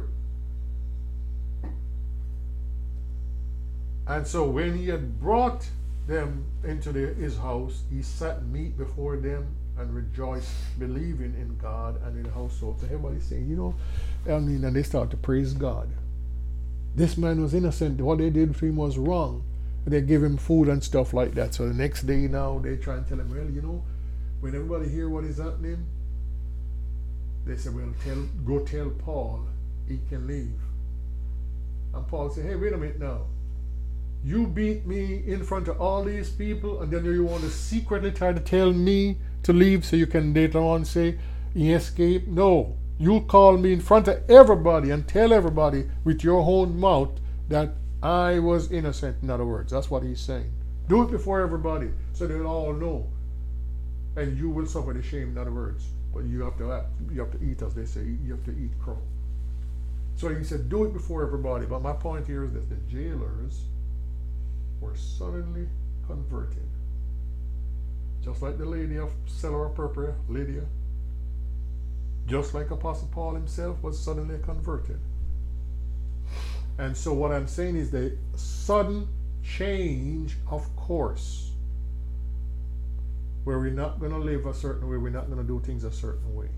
And so when he had brought them into the, his house, he sat meat before them and rejoiced, believing in God and in the household. So everybody's saying, you know, I mean, and they start to praise God. This man was innocent. What they did to him was wrong. They gave him food and stuff like that. So the next day now, they try and tell him, well, you know, when everybody hear what is happening, they said, well, tell, go tell Paul he can leave. And Paul said, hey, wait a minute now. You beat me in front of all these people, and then you want to secretly try to tell me to leave so you can later on say he escaped? No. You call me in front of everybody and tell everybody with your own mouth that I was innocent. In other words, that's what he's saying. Do it before everybody so they'll all know. And you will suffer the shame, in other words. but you have to act, you have to eat, as they say, you have to eat crow. So he said, do it before everybody. But my point here is that the jailers were suddenly converted. Just like the lady of Seller of Purpura, Lydia. Just like Apostle Paul himself was suddenly converted. And so what I'm saying is the sudden change of course, where we're not going to live a certain way, we're not going to do things a certain way.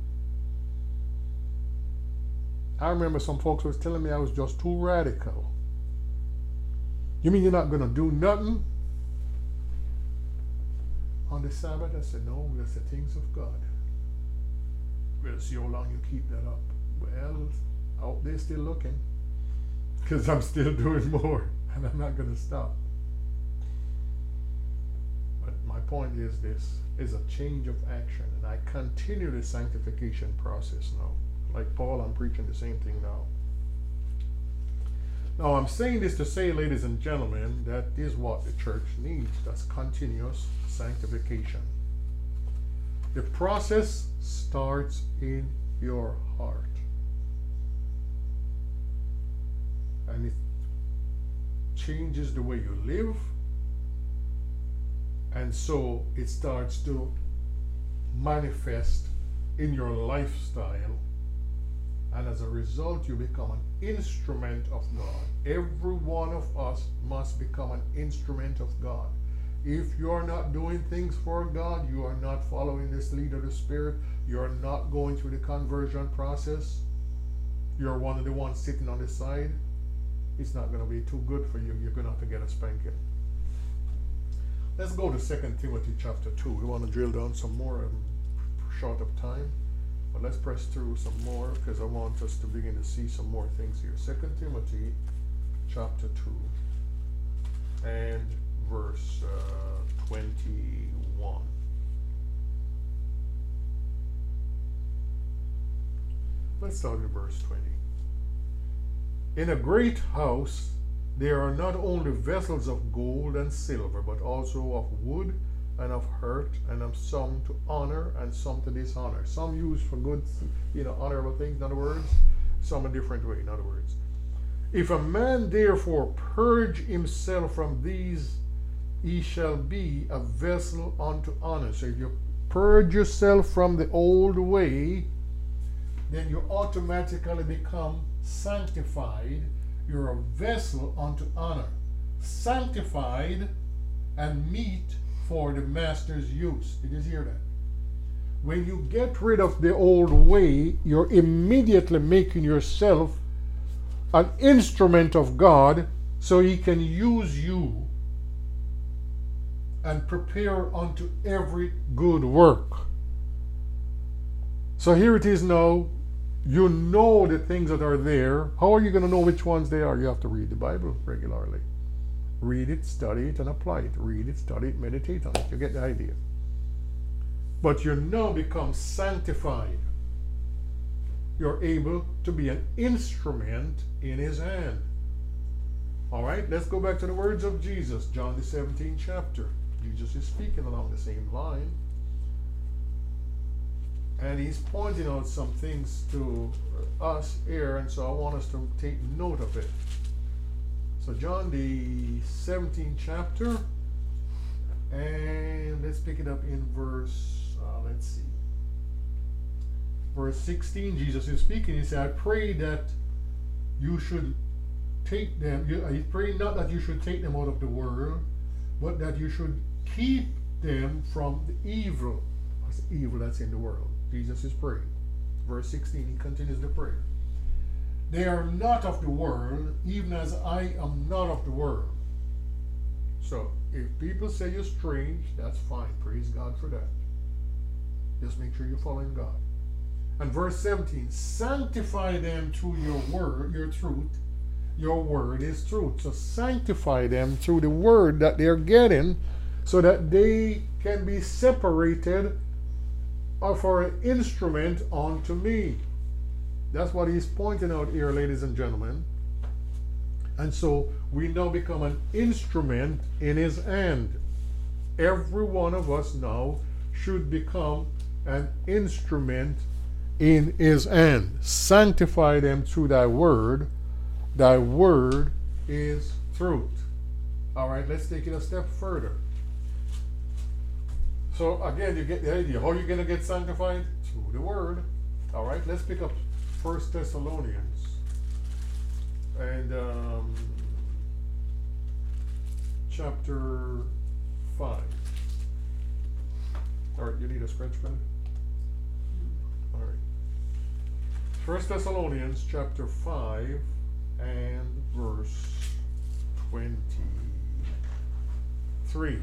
I remember some folks was telling me I was just too radical. You mean you're not going to do nothing on the Sabbath? I said, no, that's the things of God. We'll see how long you keep that up. Well, out there still looking, because I'm still doing more, and I'm not going to stop. But my point is this, is a change of action, and I continue the sanctification process now. Like Paul, I'm preaching the same thing now. Now, I'm saying this to say, ladies and gentlemen, that is what the church needs. That's continuous sanctification. The process starts in your heart. And it changes the way you live. And so it starts to manifest in your lifestyle. And as a result, you become an instrument of God. Every one of us must become an instrument of God. If you're not doing things for God, you are not following this lead of the Spirit, you're not going through the conversion process, you're one of the ones sitting on the side, it's not going to be too good for you. You're going to have to get a spanking. Let's go to Second Timothy chapter two. We want to drill down some more. I'm short of time. But let's press through some more, because I want us to begin to see some more things here. Second Timothy chapter two and verse uh, twenty-one. Let's start with verse twenty. In a great house there are not only vessels of gold and silver, but also of wood and of hurt, and of some to honor and some to dishonor. Some used for good, you know, honorable things, in other words, some a different way, in other words. If a man therefore purge himself from these, he shall be a vessel unto honor. So if you purge yourself from the old way, then you automatically become sanctified. You're a vessel unto honor. Sanctified and meet for the master's use. Did you hear that? When you get rid of the old way, you're immediately making yourself an instrument of God, so he can use you and prepare unto every good work. So here it is now. You know the things that are there. How are you going to know which ones they are? You have to read the Bible regularly. Read it, study it, and apply it. Read it, study it, meditate on it. You get the idea. But you now become sanctified. You're able to be an instrument in his hand. All right, let's go back to the words of Jesus, John the seventeenth chapter. Jesus is speaking along the same line. And he's pointing out some things to us here, and so I want us to take note of it. So John the seventeenth chapter, and let's pick it up in verse, uh, let's see, verse sixteen. Jesus is speaking. He said, I pray that you should take them, you, I pray not that you should take them out of the world, but that you should keep them from the evil. What's the evil that's in the world? Jesus is praying. Verse sixteen, he continues the prayer. They are not of the world, even as I am not of the world. So, if people say you're strange, that's fine. Praise God for that. Just make sure you're following God. And verse seventeen, sanctify them through your word, your truth. Your word is truth. So sanctify them through the word that they're getting, so that they can be separated for an instrument unto me. That's what he's pointing out here, ladies and gentlemen. And so we now become an instrument in his hand. Every one of us now should become an instrument in his hand. Sanctify them through thy word. Thy word is truth. All right, let's take it a step further. So again, you get the idea. How are you going to get sanctified? Through the word. All right, let's pick up First Thessalonians. And um, chapter five. All right, you need a scratch pen? All right. First Thessalonians chapter five and verse twenty-three.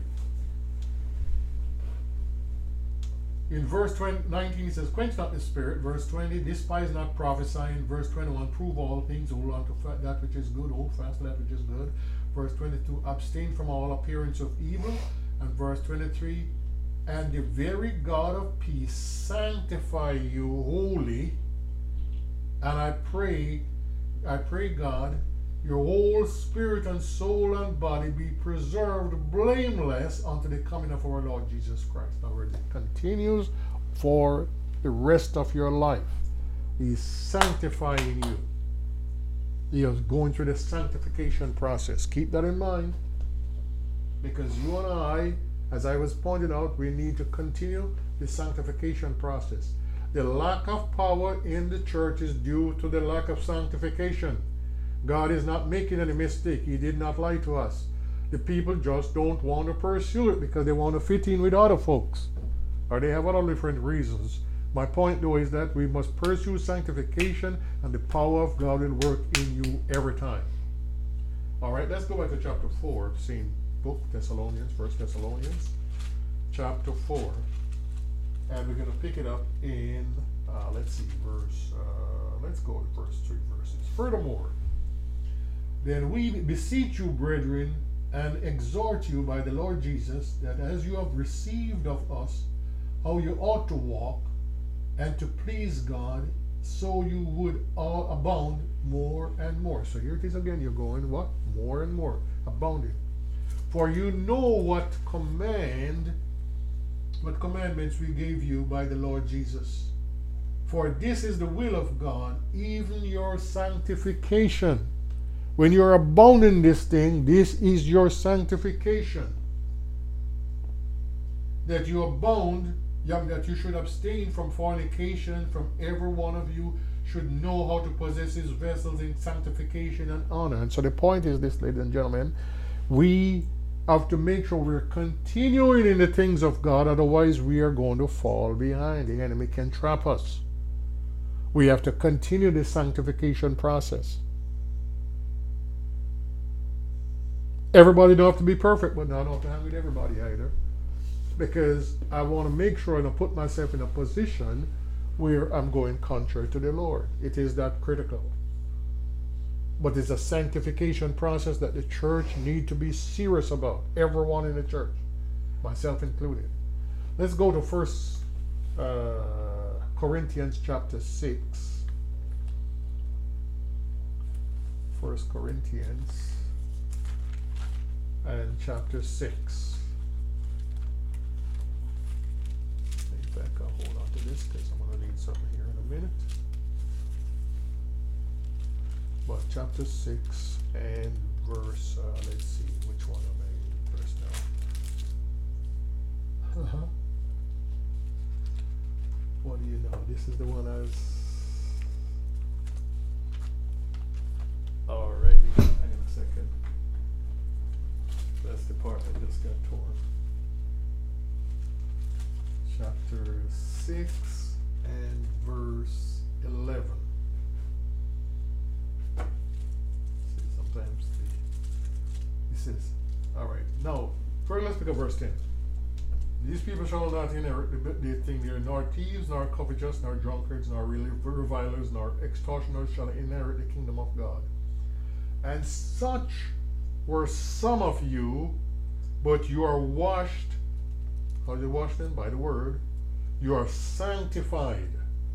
In verse twenty, nineteen, it says, quench not the spirit. Verse twenty, despise not prophesying. Verse twenty-one, prove all things, hold on to fa- that which is good, hold fast to that which is good. Verse twenty-two, abstain from all appearance of evil. And verse twenty-three, and the very God of peace sanctify you wholly. And I pray, I pray God, your whole spirit and soul and body be preserved blameless unto the coming of our Lord Jesus Christ. In other words, it continues for the rest of your life. He's sanctifying you. He is going through the sanctification process. Keep that in mind, because you and I, as I was pointed out, we need to continue the sanctification process. The lack of power in the church is due to the lack of sanctification. God is not making any mistake. He did not lie to us. The people just don't want to pursue it because they want to fit in with other folks, or they have other different reasons. My point though is that we must pursue sanctification, and the power of God will work in you every time. All right, let's go back to chapter four, same book, Thessalonians, First Thessalonians, chapter four, and we're going to pick it up in, uh, let's see, verse, uh, let's go to verse three verses. Furthermore, then we beseech you, brethren, and exhort you by the Lord Jesus, that as you have received of us how you ought to walk, and to please God, so you would all abound more and more. So here it is again, you're going what? More and more, abounding. For you know what command, what commandments we gave you by the Lord Jesus. For this is the will of God, even your sanctification. When you're abounding this thing, this is your sanctification. That you abound, that you should abstain from fornication, from every one of you should know how to possess his vessels in sanctification and honor. And so the point is this, ladies and gentlemen, we have to make sure we're continuing in the things of God, otherwise we are going to fall behind. The enemy can trap us. We have to continue the sanctification process. Everybody don't have to be perfect, but I don't have to hang with everybody either. Because I want to make sure and I put myself in a position where I'm going contrary to the Lord. It is that critical. But it's a sanctification process that the church need to be serious about. Everyone in the church, myself included. Let's go to First uh, Corinthians chapter six. First Corinthians and chapter six. In fact, I'll hold on to this because I'm going to need something here in a minute. But chapter six and verse, uh, let's see, which one am I first now? Uh-huh. What do you know? This is the one I was... Alrighty, hang on a second. That's the part that just got torn. Chapter six and verse eleven. See, sometimes the, this is, alright, now, first let's pick up verse ten. These people shall not inherit the, the thing there, nor thieves, nor covetous, nor drunkards, nor revilers, nor extortioners shall inherit the kingdom of God. And such were some of you, but you are washed. How do you wash them? By the word. You are sanctified.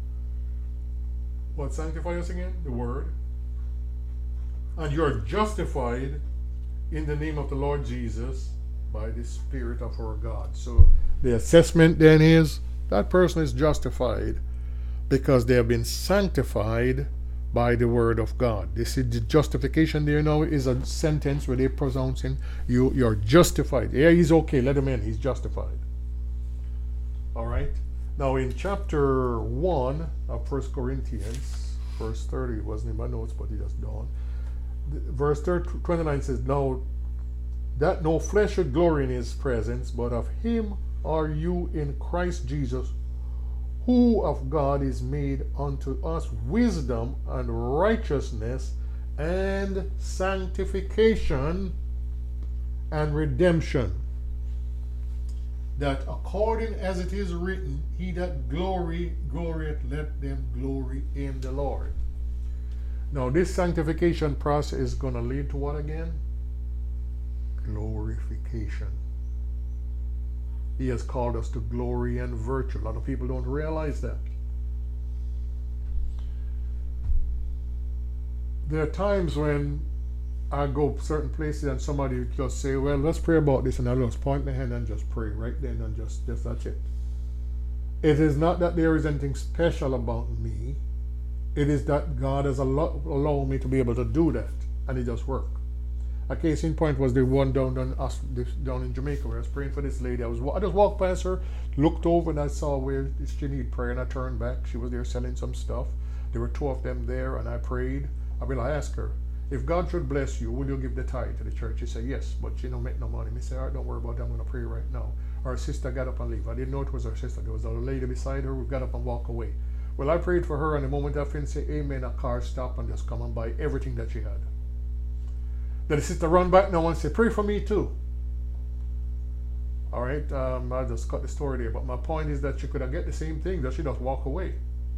What sanctify us again? The word. And you are justified in the name of the Lord Jesus by the Spirit of our God. So the assessment then is, That person is justified because they have been sanctified by the word of God. This is the justification there now is a sentence where they're pronouncing you, you're justified. Yeah, he's okay, let him in, he's justified. All right. Now in chapter one of First Corinthians, verse thirty, it wasn't in my notes, but it just dawned. Verse twenty-nine says, now that no flesh should glory in his presence, but of him are you in Christ Jesus, who of God is made unto us wisdom and righteousness and sanctification and redemption, that according as it is written, he that glory glorieth, let them glory in the Lord. Now this sanctification process is going to lead to what again? Glorification. He has called us to glory and virtue. A lot of people don't realize that. There are times when I go certain places and somebody just say, well, let's pray about this, and I just point my hand and just pray right then and just, just that's it. It is not that there is anything special about me. It is that God has allo- allowed me to be able to do that, and it just works. A case in point was the one down down, us, down in Jamaica where I was praying for this lady. I was I just walked past her, looked over, and I saw where she needed prayer, and I turned back. She was there selling some stuff. There were two of them there, and I prayed. I mean, I asked her, if God should bless you, will you give the tithe to the church? She said, yes, but she don't make no money. I said, all right, don't worry about it. I'm going to pray right now. Our sister got up and leave. I didn't know it was her sister. There was a lady beside her who got up and walked away. Well, I prayed for her, and the moment I finished say amen, a car stopped and just come and buy everything that she had. Then the sister run back now and say, pray for me too. All right, um, I just cut the story there. But my point is that she could have get the same thing, that she just walk away.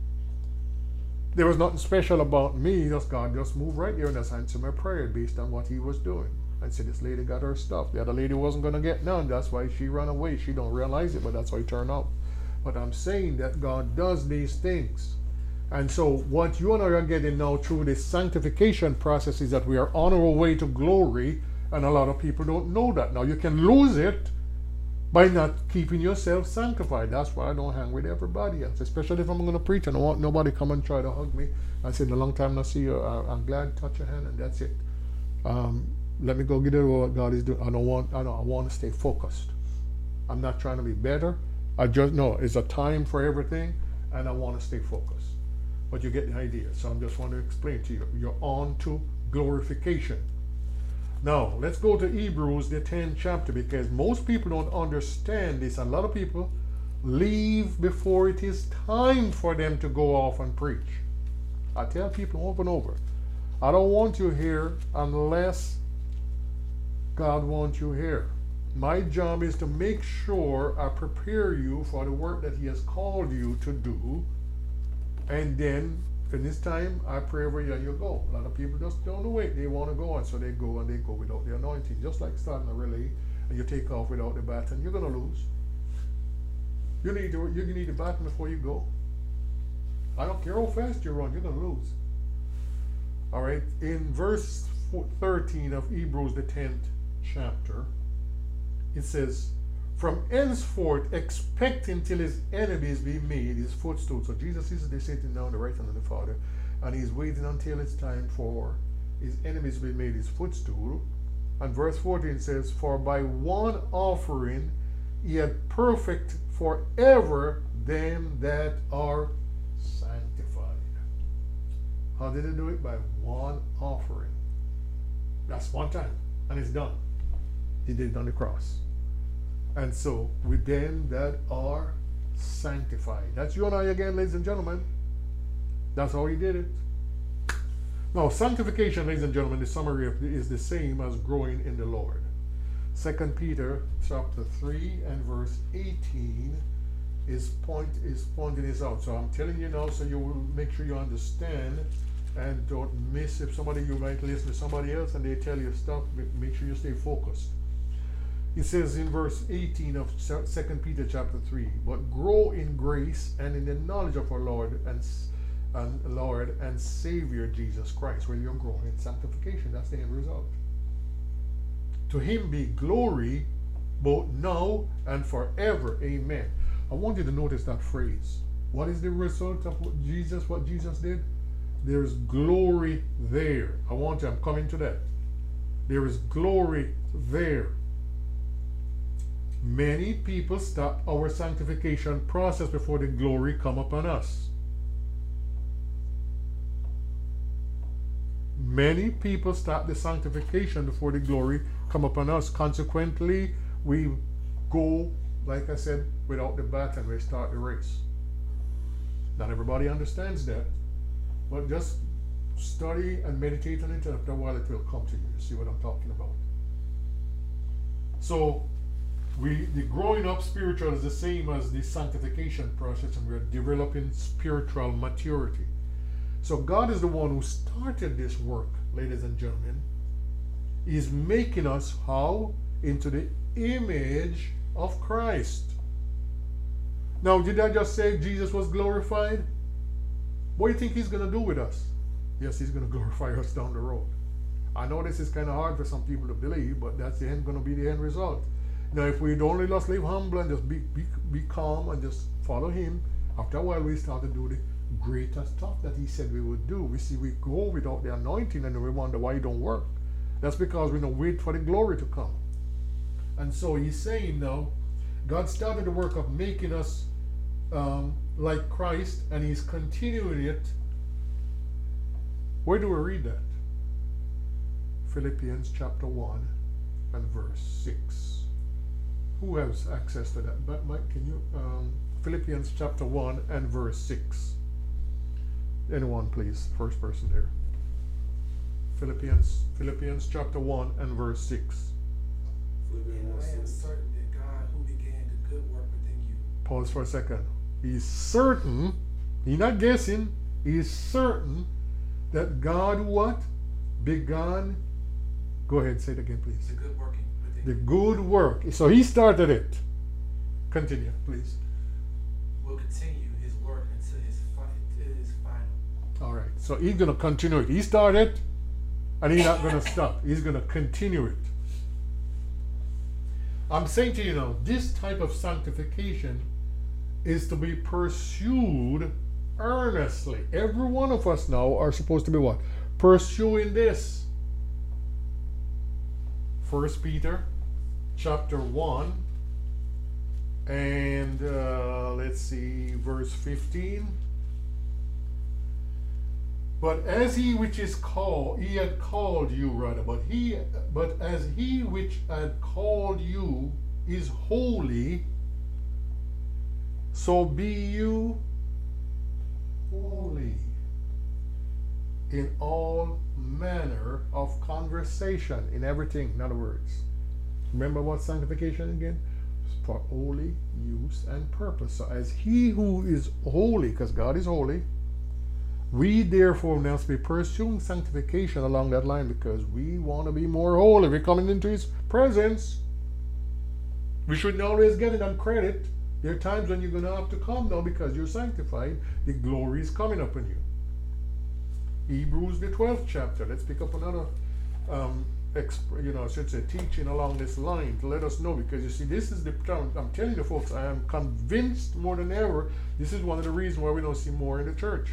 There was nothing special about me, just God just moved right there and just answered my prayer based on what he was doing. I said, this lady got her stuff. The other lady wasn't going to get none. That's why she ran away. She don't realize it, but that's how it turned out. But I'm saying that God does these things. And so what you and I are getting now through this sanctification process is that we are on our way to glory, and a lot of people don't know that. Now you can lose it by not keeping yourself sanctified. That's why I don't hang with everybody else, especially if I'm going to preach and I want nobody come and try to hug me. I said, in a long time I see you, I'm glad to touch your hand, and that's it. Um, let me go get it what God is doing. I don't want, I don't, I want to stay focused. I'm not trying to be better. I just know it's a time for everything, and I want to stay focused. But you get the idea. So I'm just want to explain to you. You're on to glorification. Now, let's go to Hebrews, the tenth chapter, because most people don't understand this. A lot of people leave before it is time for them to go off and preach. I tell people over and over, I don't want you here unless God wants you here. My job is to make sure I prepare you for the work that he has called you to do. And then, in this time, I pray over you and you go. A lot of people just don't wait. They want to go, and so they go, and they go without the anointing. Just like starting a relay, and you take off without the baton, you're going to lose. You need to, you need the baton before you go. I don't care how fast you run, you're going to lose. All right, in verse thirteen of Hebrews, the tenth chapter, it says, from henceforth expecting till his enemies be made his footstool. So Jesus is sitting down the right hand of the Father, and he's waiting until it's time for his enemies to be made his footstool. And verse fourteen says, for by one offering he had perfect forever them that are sanctified. How did he do it? By one offering. That's one time, and it's done. He did it on the cross. And so, with them that are sanctified. That's you and I again, ladies and gentlemen. That's how he did it. Now, sanctification, ladies and gentlemen, the summary of it is the same as growing in the Lord. Second Peter chapter three and verse eighteen is point is pointing this out. So I'm telling you now, so you will make sure you understand and don't miss. If somebody, you might listen to somebody else and they tell you stuff, make sure you stay focused. It says in verse eighteen of Second Peter chapter three, but grow in grace and in the knowledge of our Lord and, and Lord and Savior Jesus Christ. When you're growing in sanctification, that's the end result. To him be glory both now and forever. Amen. I want you to notice that phrase. What is the result of what Jesus, what Jesus did? There's glory there. I want you, I'm coming to that. There is glory there. Many people stop our sanctification process before the glory come upon us. Many people stop the sanctification before the glory come upon us. Consequently, we go, like I said, without the bat and we start the race. Not everybody understands that, but just study and meditate on it, and after a while it will come to you. You see what I'm talking about? So, we the growing up spiritual is the same as the sanctification process, and we're developing spiritual maturity. So God is the one who started this work, ladies and gentlemen. He's making us how? Into the image of Christ. Now, did I just say Jesus was glorified? What do you think he's going to do with us? Yes, he's going to glorify us down the road. I know this is kind of hard for some people to believe, but that's the end, going to be the end result. Now, if we'd only just live humble and just be, be, be calm and just follow him, after a while we start to do the greater stuff that he said we would do. We see we go without the anointing and we wonder why it don't work. That's because we don't wait for the glory to come. And so he's saying now, God started the work of making us um, like Christ, and he's continuing it. Where do we read that? Philippians chapter one and verse six. Who has access to that? But Mike, can you um, Philippians chapter one and verse six. Anyone, please. First person there. Philippians, Philippians chapter one and verse six. Philippians And one I am six. certain that God who began the good work within you. Pause for a second. He's certain, he's not guessing, he's certain that God what? Began, go ahead, say it again, please. The good working within The you good work. So he started it. Continue, please. will continue his work until his, fi- until his final. All right. So he's going to continue it. He started, and he's not going to stop. He's going to continue it. I'm saying to you now, this type of sanctification is to be pursued earnestly. Every one of us now are supposed to be what? Pursuing this. First Peter chapter one and uh, let's see, verse fifteen. But as he which is called, he had called you rather, but he, but as he which had called you is holy, so be you holy in all manner of conversation, in everything, in other words. Remember what sanctification again? For holy use and purpose. So as he who is holy, because God is holy, we therefore must be pursuing sanctification along that line, because we want to be more holy. We're coming into his presence. We shouldn't always get it on credit. There are times when you're going to have to come now because you're sanctified. The glory is coming upon you. Hebrews the twelfth chapter. Let's pick up another, um, exp- you know, I should say teaching along this line to let us know, because you see, this is the term. I'm telling you folks, I am convinced more than ever, this is one of the reasons why we don't see more in the church.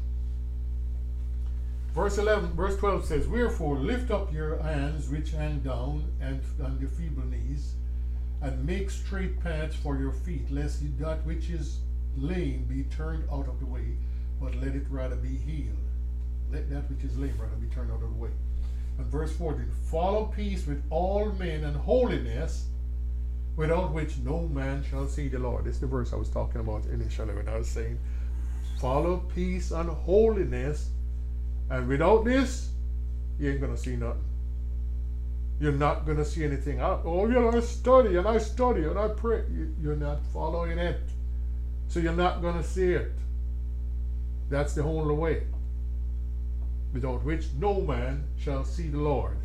Verse eleven, verse twelve says, wherefore lift up your hands which hang down, and on your feeble knees, and make straight paths for your feet, lest that which is lame be turned out of the way, but let it rather be healed. Let that which is lame rather be turned out of the way. And verse fourteen, follow peace with all men and holiness, without which no man shall see the Lord. This is the verse I was talking about initially when I was saying, follow peace and holiness, and without this, you ain't going to see nothing. You're not going to see anything. I, oh, yeah, I study and I study and I pray. You, you're not following it. So you're not going to see it. That's the only way. Without which no man shall see the Lord.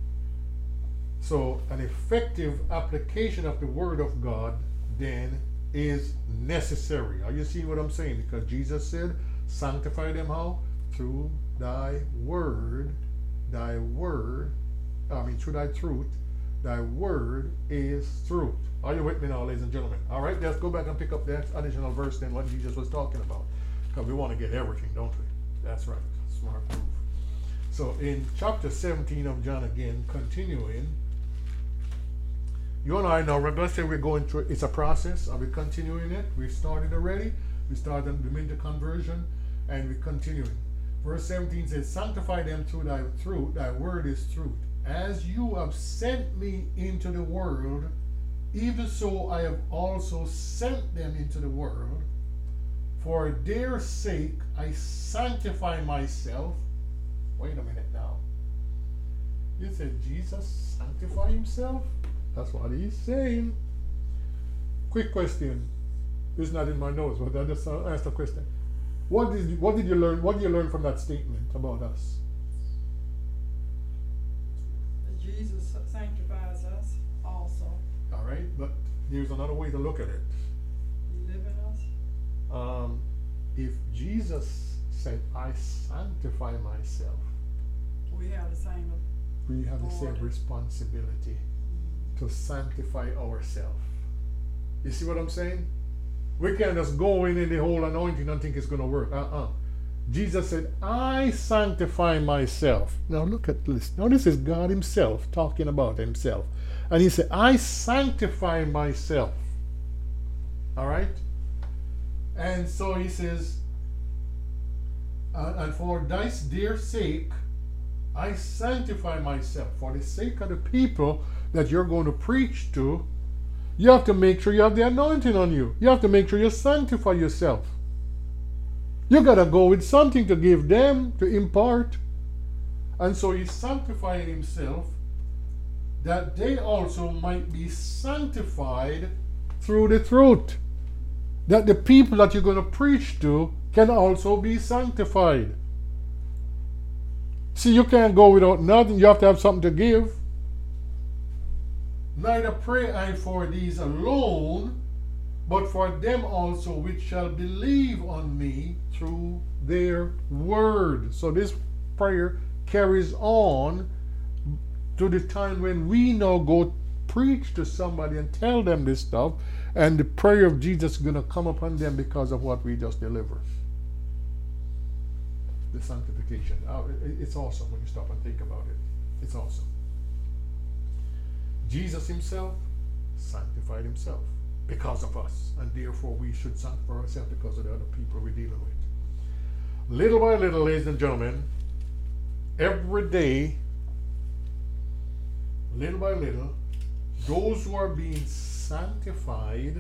So an effective application of the word of God then is necessary. Are you seeing what I'm saying? Because Jesus said, sanctify them how? Through thy word, thy word, I mean through thy truth, Thy word is truth. Are you with me now, ladies and gentlemen? All right, let's go back and pick up that additional verse then what Jesus was talking about. Because we want to get everything, don't we? That's right. Smart move. So in chapter seventeen of John again, continuing, you and I now, let's say we're going through, it's a process. Are we continuing it? We started already. We started the minute conversion, and we're continuing. Verse seventeen says, sanctify them through thy truth, thy word is truth. As you have sent me into the world, even so I have also sent them into the world. For their sake I sanctify myself. Wait a minute now. You said Jesus sanctify himself? That's what he's saying. Quick question. It's not in my notes, but I just asked a question. What did you, what did you learn? What did you learn from that statement about us? Jesus sanctifies us also. All right, but there's another way to look at it. He live in us. Um, if Jesus said, "I sanctify myself," We have the same. we have the same Lord. responsibility to sanctify ourselves. You see what I'm saying? We can't just go in in the whole anointing and think it's going to work. Uh-uh. Jesus said, I sanctify myself. Now look at this. Now this is God himself talking about himself. And he said, I sanctify myself. All right? And so he says, uh, and for thy dear sake, I sanctify myself. For the sake of the people that you're going to preach to, you have to make sure you have the anointing on you. You have to make sure you sanctify yourself. You got to go with something to give them, to impart. And so he sanctified himself that they also might be sanctified through the truth. That the people that you're going to preach to can also be sanctified. See, you can't go without nothing. You have to have something to give. Neither pray I for these alone, but for them also which shall believe on me through their word. So this prayer carries on to the time when we now go preach to somebody and tell them this stuff, and the prayer of Jesus is going to come upon them because of what we just delivered. The sanctification. It's awesome when you stop and think about it. It's awesome. Jesus himself sanctified himself because of us, and therefore we should sanctify ourselves because of the other people we're dealing with. Little by little, ladies and gentlemen, every day, little by little, those who are being sanctified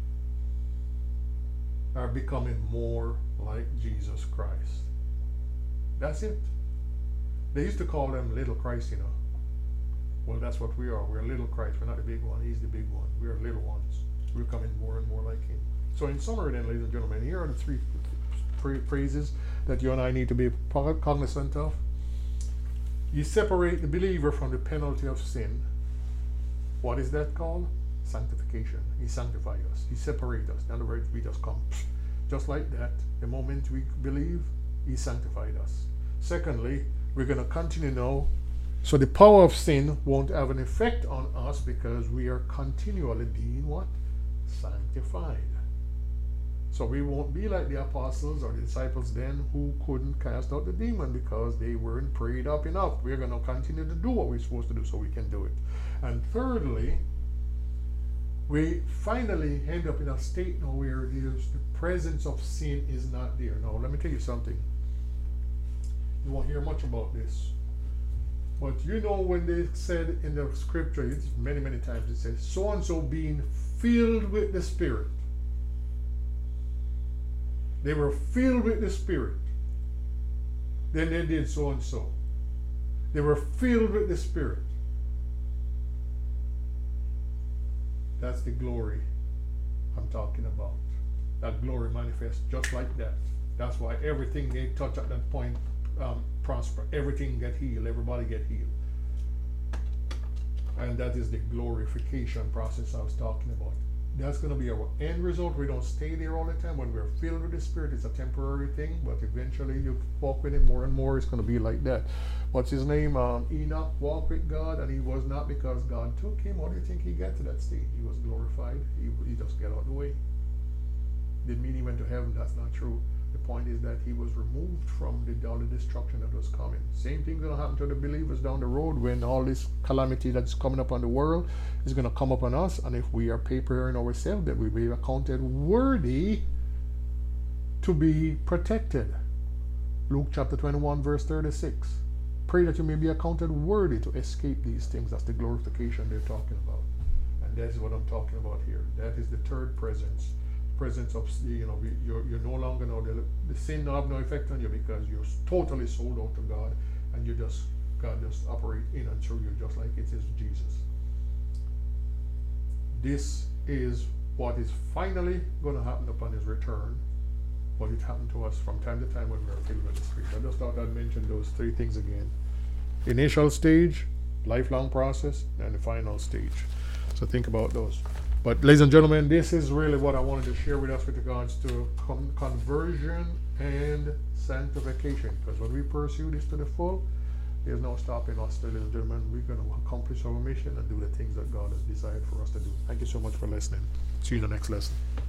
are becoming more like Jesus Christ. That's it. They used to call them little Christ, you know. Well, that's what we are. We're little Christ. We're not the big one. He's the big one. We are little ones. We're coming more and more like him. So in summary then, ladies and gentlemen, here are the three phrases that you and I need to be cognizant of. You separate the believer from the penalty of sin. What is that called? Sanctification. He sanctifies us. He separates us. In other words, we just come. Just like that, the moment we believe, he sanctified us. Secondly, we're going to continue now. So the power of sin won't have an effect on us because we are continually being what? Sanctified. So we won't be like the apostles or the disciples then who couldn't cast out the demon because they weren't prayed up enough. We're going to continue to do what we're supposed to do so we can do it. And thirdly, we finally end up in a state now where there's the presence of sin is not there. Now, let me tell you something. You won't hear much about this. But you know when they said in the scripture, it's many, many times it says, so-and-so being filled with the Spirit. They were filled with the Spirit. Then they did so-and-so. They were filled with the Spirit. That's the glory I'm talking about. That glory manifests just like that. That's why everything they touch at that point um, prosper. Everything get healed. Everybody get healed. And that is the glorification process I was talking about. That's going to be our end result. We don't stay there all the time. When we're filled with the Spirit, it's a temporary thing, but eventually you walk with Him more and more. It's going to be like that. What's his name? Um, Enoch walked with God, and he was not because God took him. How do you think he got to that stage? He was glorified. He, he just got out of the way. Didn't mean he went to heaven. That's not true. The point is that he was removed from the, all the destruction that was coming. Same thing going to happen to the believers down the road when all this calamity that's coming up on the world is going to come upon us. And if we are preparing ourselves, that we will be accounted worthy to be protected. Luke chapter twenty-one, verse thirty-six. Pray that you may be accounted worthy to escape these things. That's the glorification they're talking about. And that's what I'm talking about here. That is the third presence. Presence of, you know, you're, you're no longer now, the, the sin will have no effect on you because you're totally sold out to God, and you just, God just operate in and through you just like it is Jesus. This is what is finally going to happen upon His return. But it happened to us from time to time when we are filled with the Spirit. I just thought I'd mention those three things again. Initial stage, lifelong process, and the final stage. So think about those. But ladies and gentlemen, this is really what I wanted to share with us with regards to con- conversion and sanctification. Because when we pursue this to the full, there's no stopping us, ladies and gentlemen. We're going to accomplish our mission and do the things that God has desired for us to do. Thank you so much for listening. See you in the next lesson.